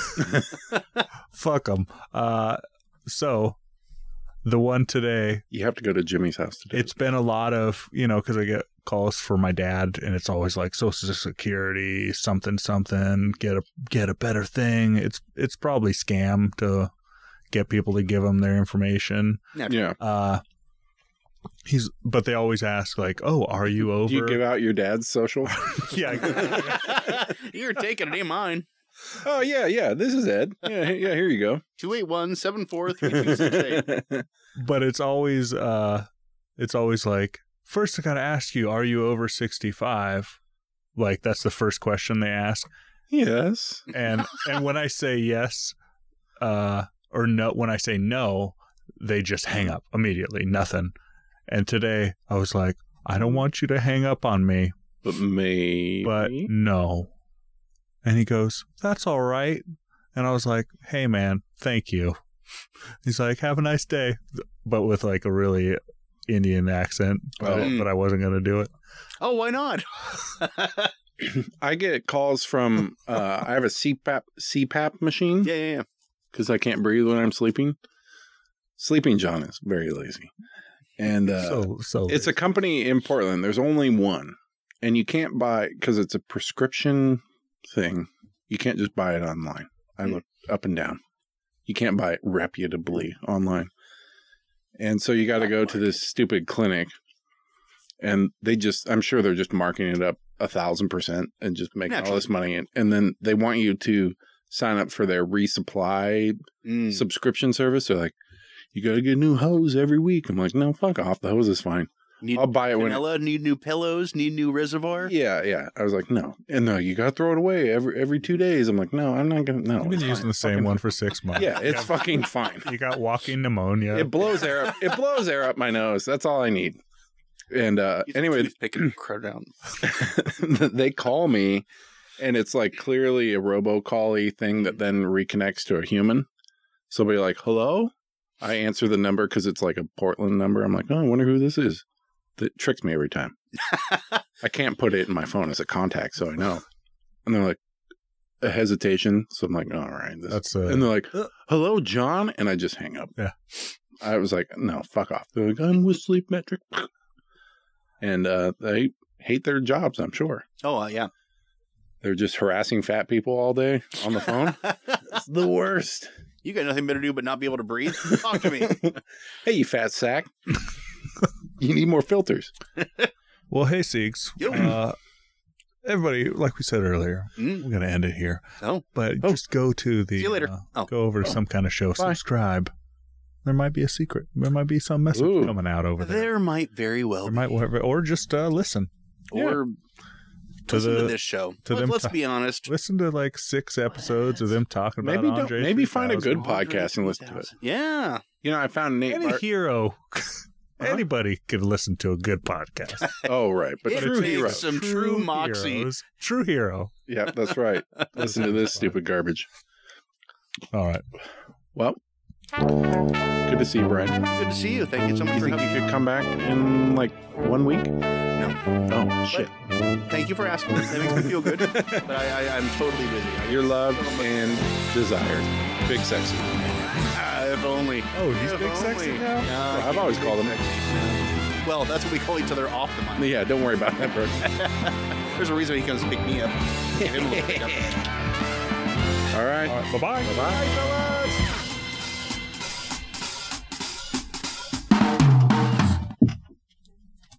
Speaker 3: Fuck them. So the one today,
Speaker 1: You have to go to Jimmy's house today.
Speaker 3: it's been a lot of, because I get calls for my dad, and it's always like Social Security, something, get a better thing. It's probably scam to get people to give them their information.
Speaker 2: Naturally.
Speaker 1: Yeah.
Speaker 3: But they always ask like, "Oh, are you over?"
Speaker 1: Do you give out your dad's social?
Speaker 3: Yeah.
Speaker 2: You're taking it, ain't mine.
Speaker 1: Oh, yeah. This is Ed. Yeah, here you go.
Speaker 2: 281-743268.
Speaker 3: But it's always like, first I gotta ask you, are you over 65? Like that's the first question they ask.
Speaker 1: Yes.
Speaker 3: And when I say yes, or no, when I say no, they just hang up immediately. Nothing. And today I was like, I don't want you to hang up on me,
Speaker 1: But maybe.
Speaker 3: but no. And he goes, that's all right. And I was like, hey man, thank you. He's like, have a nice day. But with like a really Indian accent, but I wasn't going to do it.
Speaker 2: Oh, why not?
Speaker 1: I get calls from, I have a CPAP machine
Speaker 2: Yeah.
Speaker 1: because I can't breathe when I'm sleeping. Sleeping John is very lazy. And
Speaker 3: So
Speaker 1: it's a company in Portland. There's only one. And you can't buy, because it's a prescription thing, you can't just buy it online. I looked up and down. You can't buy it reputably online. And so you got to go to this stupid clinic. And I'm sure they're just marking it up 1,000% and just making all this money. And then they want you to sign up for their resupply subscription service. They're like, you got to get a new hose every week. I'm like, no, fuck off. The hose is fine. I'll buy it
Speaker 2: vanilla, need new pillows, need new reservoir.
Speaker 1: Yeah. I was like, no. And no, you got to throw it away every 2 days. I'm like, no, I'm not going to. No.
Speaker 3: I've been using the same one for 6 months.
Speaker 1: Yeah, it's fucking fine.
Speaker 3: You got walking pneumonia.
Speaker 1: It blows air up. It blows air up my nose. That's all I need. And anyway,
Speaker 2: picking crud down.
Speaker 1: they call me, and it's like clearly a robocall-y thing that then reconnects to a human. So they'll be like, hello? I answer the number because it's like a Portland number. I'm like, oh, I wonder who this is. That tricks me every time. I can't put it in my phone as a contact, so I know. And they're like, a hesitation. So I'm like, all right. And they're like, hello, John? And I just hang up.
Speaker 3: Yeah.
Speaker 1: I was like, no, fuck off. They're like, I'm with Sleep Metric. And they hate their jobs, I'm sure.
Speaker 2: Oh, yeah.
Speaker 1: They're just harassing fat people all day on the phone. It's the worst.
Speaker 2: You got nothing better to do but not be able to breathe? Talk to me.
Speaker 1: Hey, you fat sack. You need more filters.
Speaker 3: Well, hey, Siegs. Everybody, like we said earlier, we're going to end it here.
Speaker 2: Oh.
Speaker 3: But just go to the...
Speaker 2: See you later.
Speaker 3: Go over to some kind of show.
Speaker 1: Bye.
Speaker 3: Subscribe. There might be a secret. There might be some message coming out over there.
Speaker 2: There might very well be.
Speaker 3: Or just listen.
Speaker 2: Or listen to this show. Let's be honest.
Speaker 3: Listen to like 6 episodes of them talking about Andre.
Speaker 1: Maybe find a good
Speaker 3: 3000.
Speaker 1: podcast and listen to it.
Speaker 2: Yeah.
Speaker 1: You know, I found Nate
Speaker 3: Any hero... Anybody could listen to a good podcast.
Speaker 1: Oh, right. But
Speaker 2: It
Speaker 1: true
Speaker 2: takes
Speaker 1: hero.
Speaker 2: some true moxie.
Speaker 3: Heroes. True hero.
Speaker 1: Yeah, that's right. Listen to this stupid garbage.
Speaker 3: All right.
Speaker 1: Well, good to see you, Brian.
Speaker 2: Good to see you. Thank you so much
Speaker 1: You
Speaker 2: for
Speaker 1: think
Speaker 2: having
Speaker 1: you
Speaker 2: me.
Speaker 1: could come back in like 1 week?
Speaker 2: No.
Speaker 1: Oh, shit.
Speaker 2: Thank you for asking. That makes me feel good. But I'm totally busy.
Speaker 1: You're loved and desired. Big sexy.
Speaker 2: If only.
Speaker 3: Oh, he's
Speaker 2: If
Speaker 3: big sexy
Speaker 2: only.
Speaker 3: now?
Speaker 2: No,
Speaker 1: I've always called him.
Speaker 2: Well, that's what we call each other off the mic.
Speaker 1: Yeah, don't worry about that, bro.
Speaker 2: There's a reason he comes to pick me up. Give him a little pickup.
Speaker 1: All right.
Speaker 3: All right. Bye-bye.
Speaker 1: Bye-bye.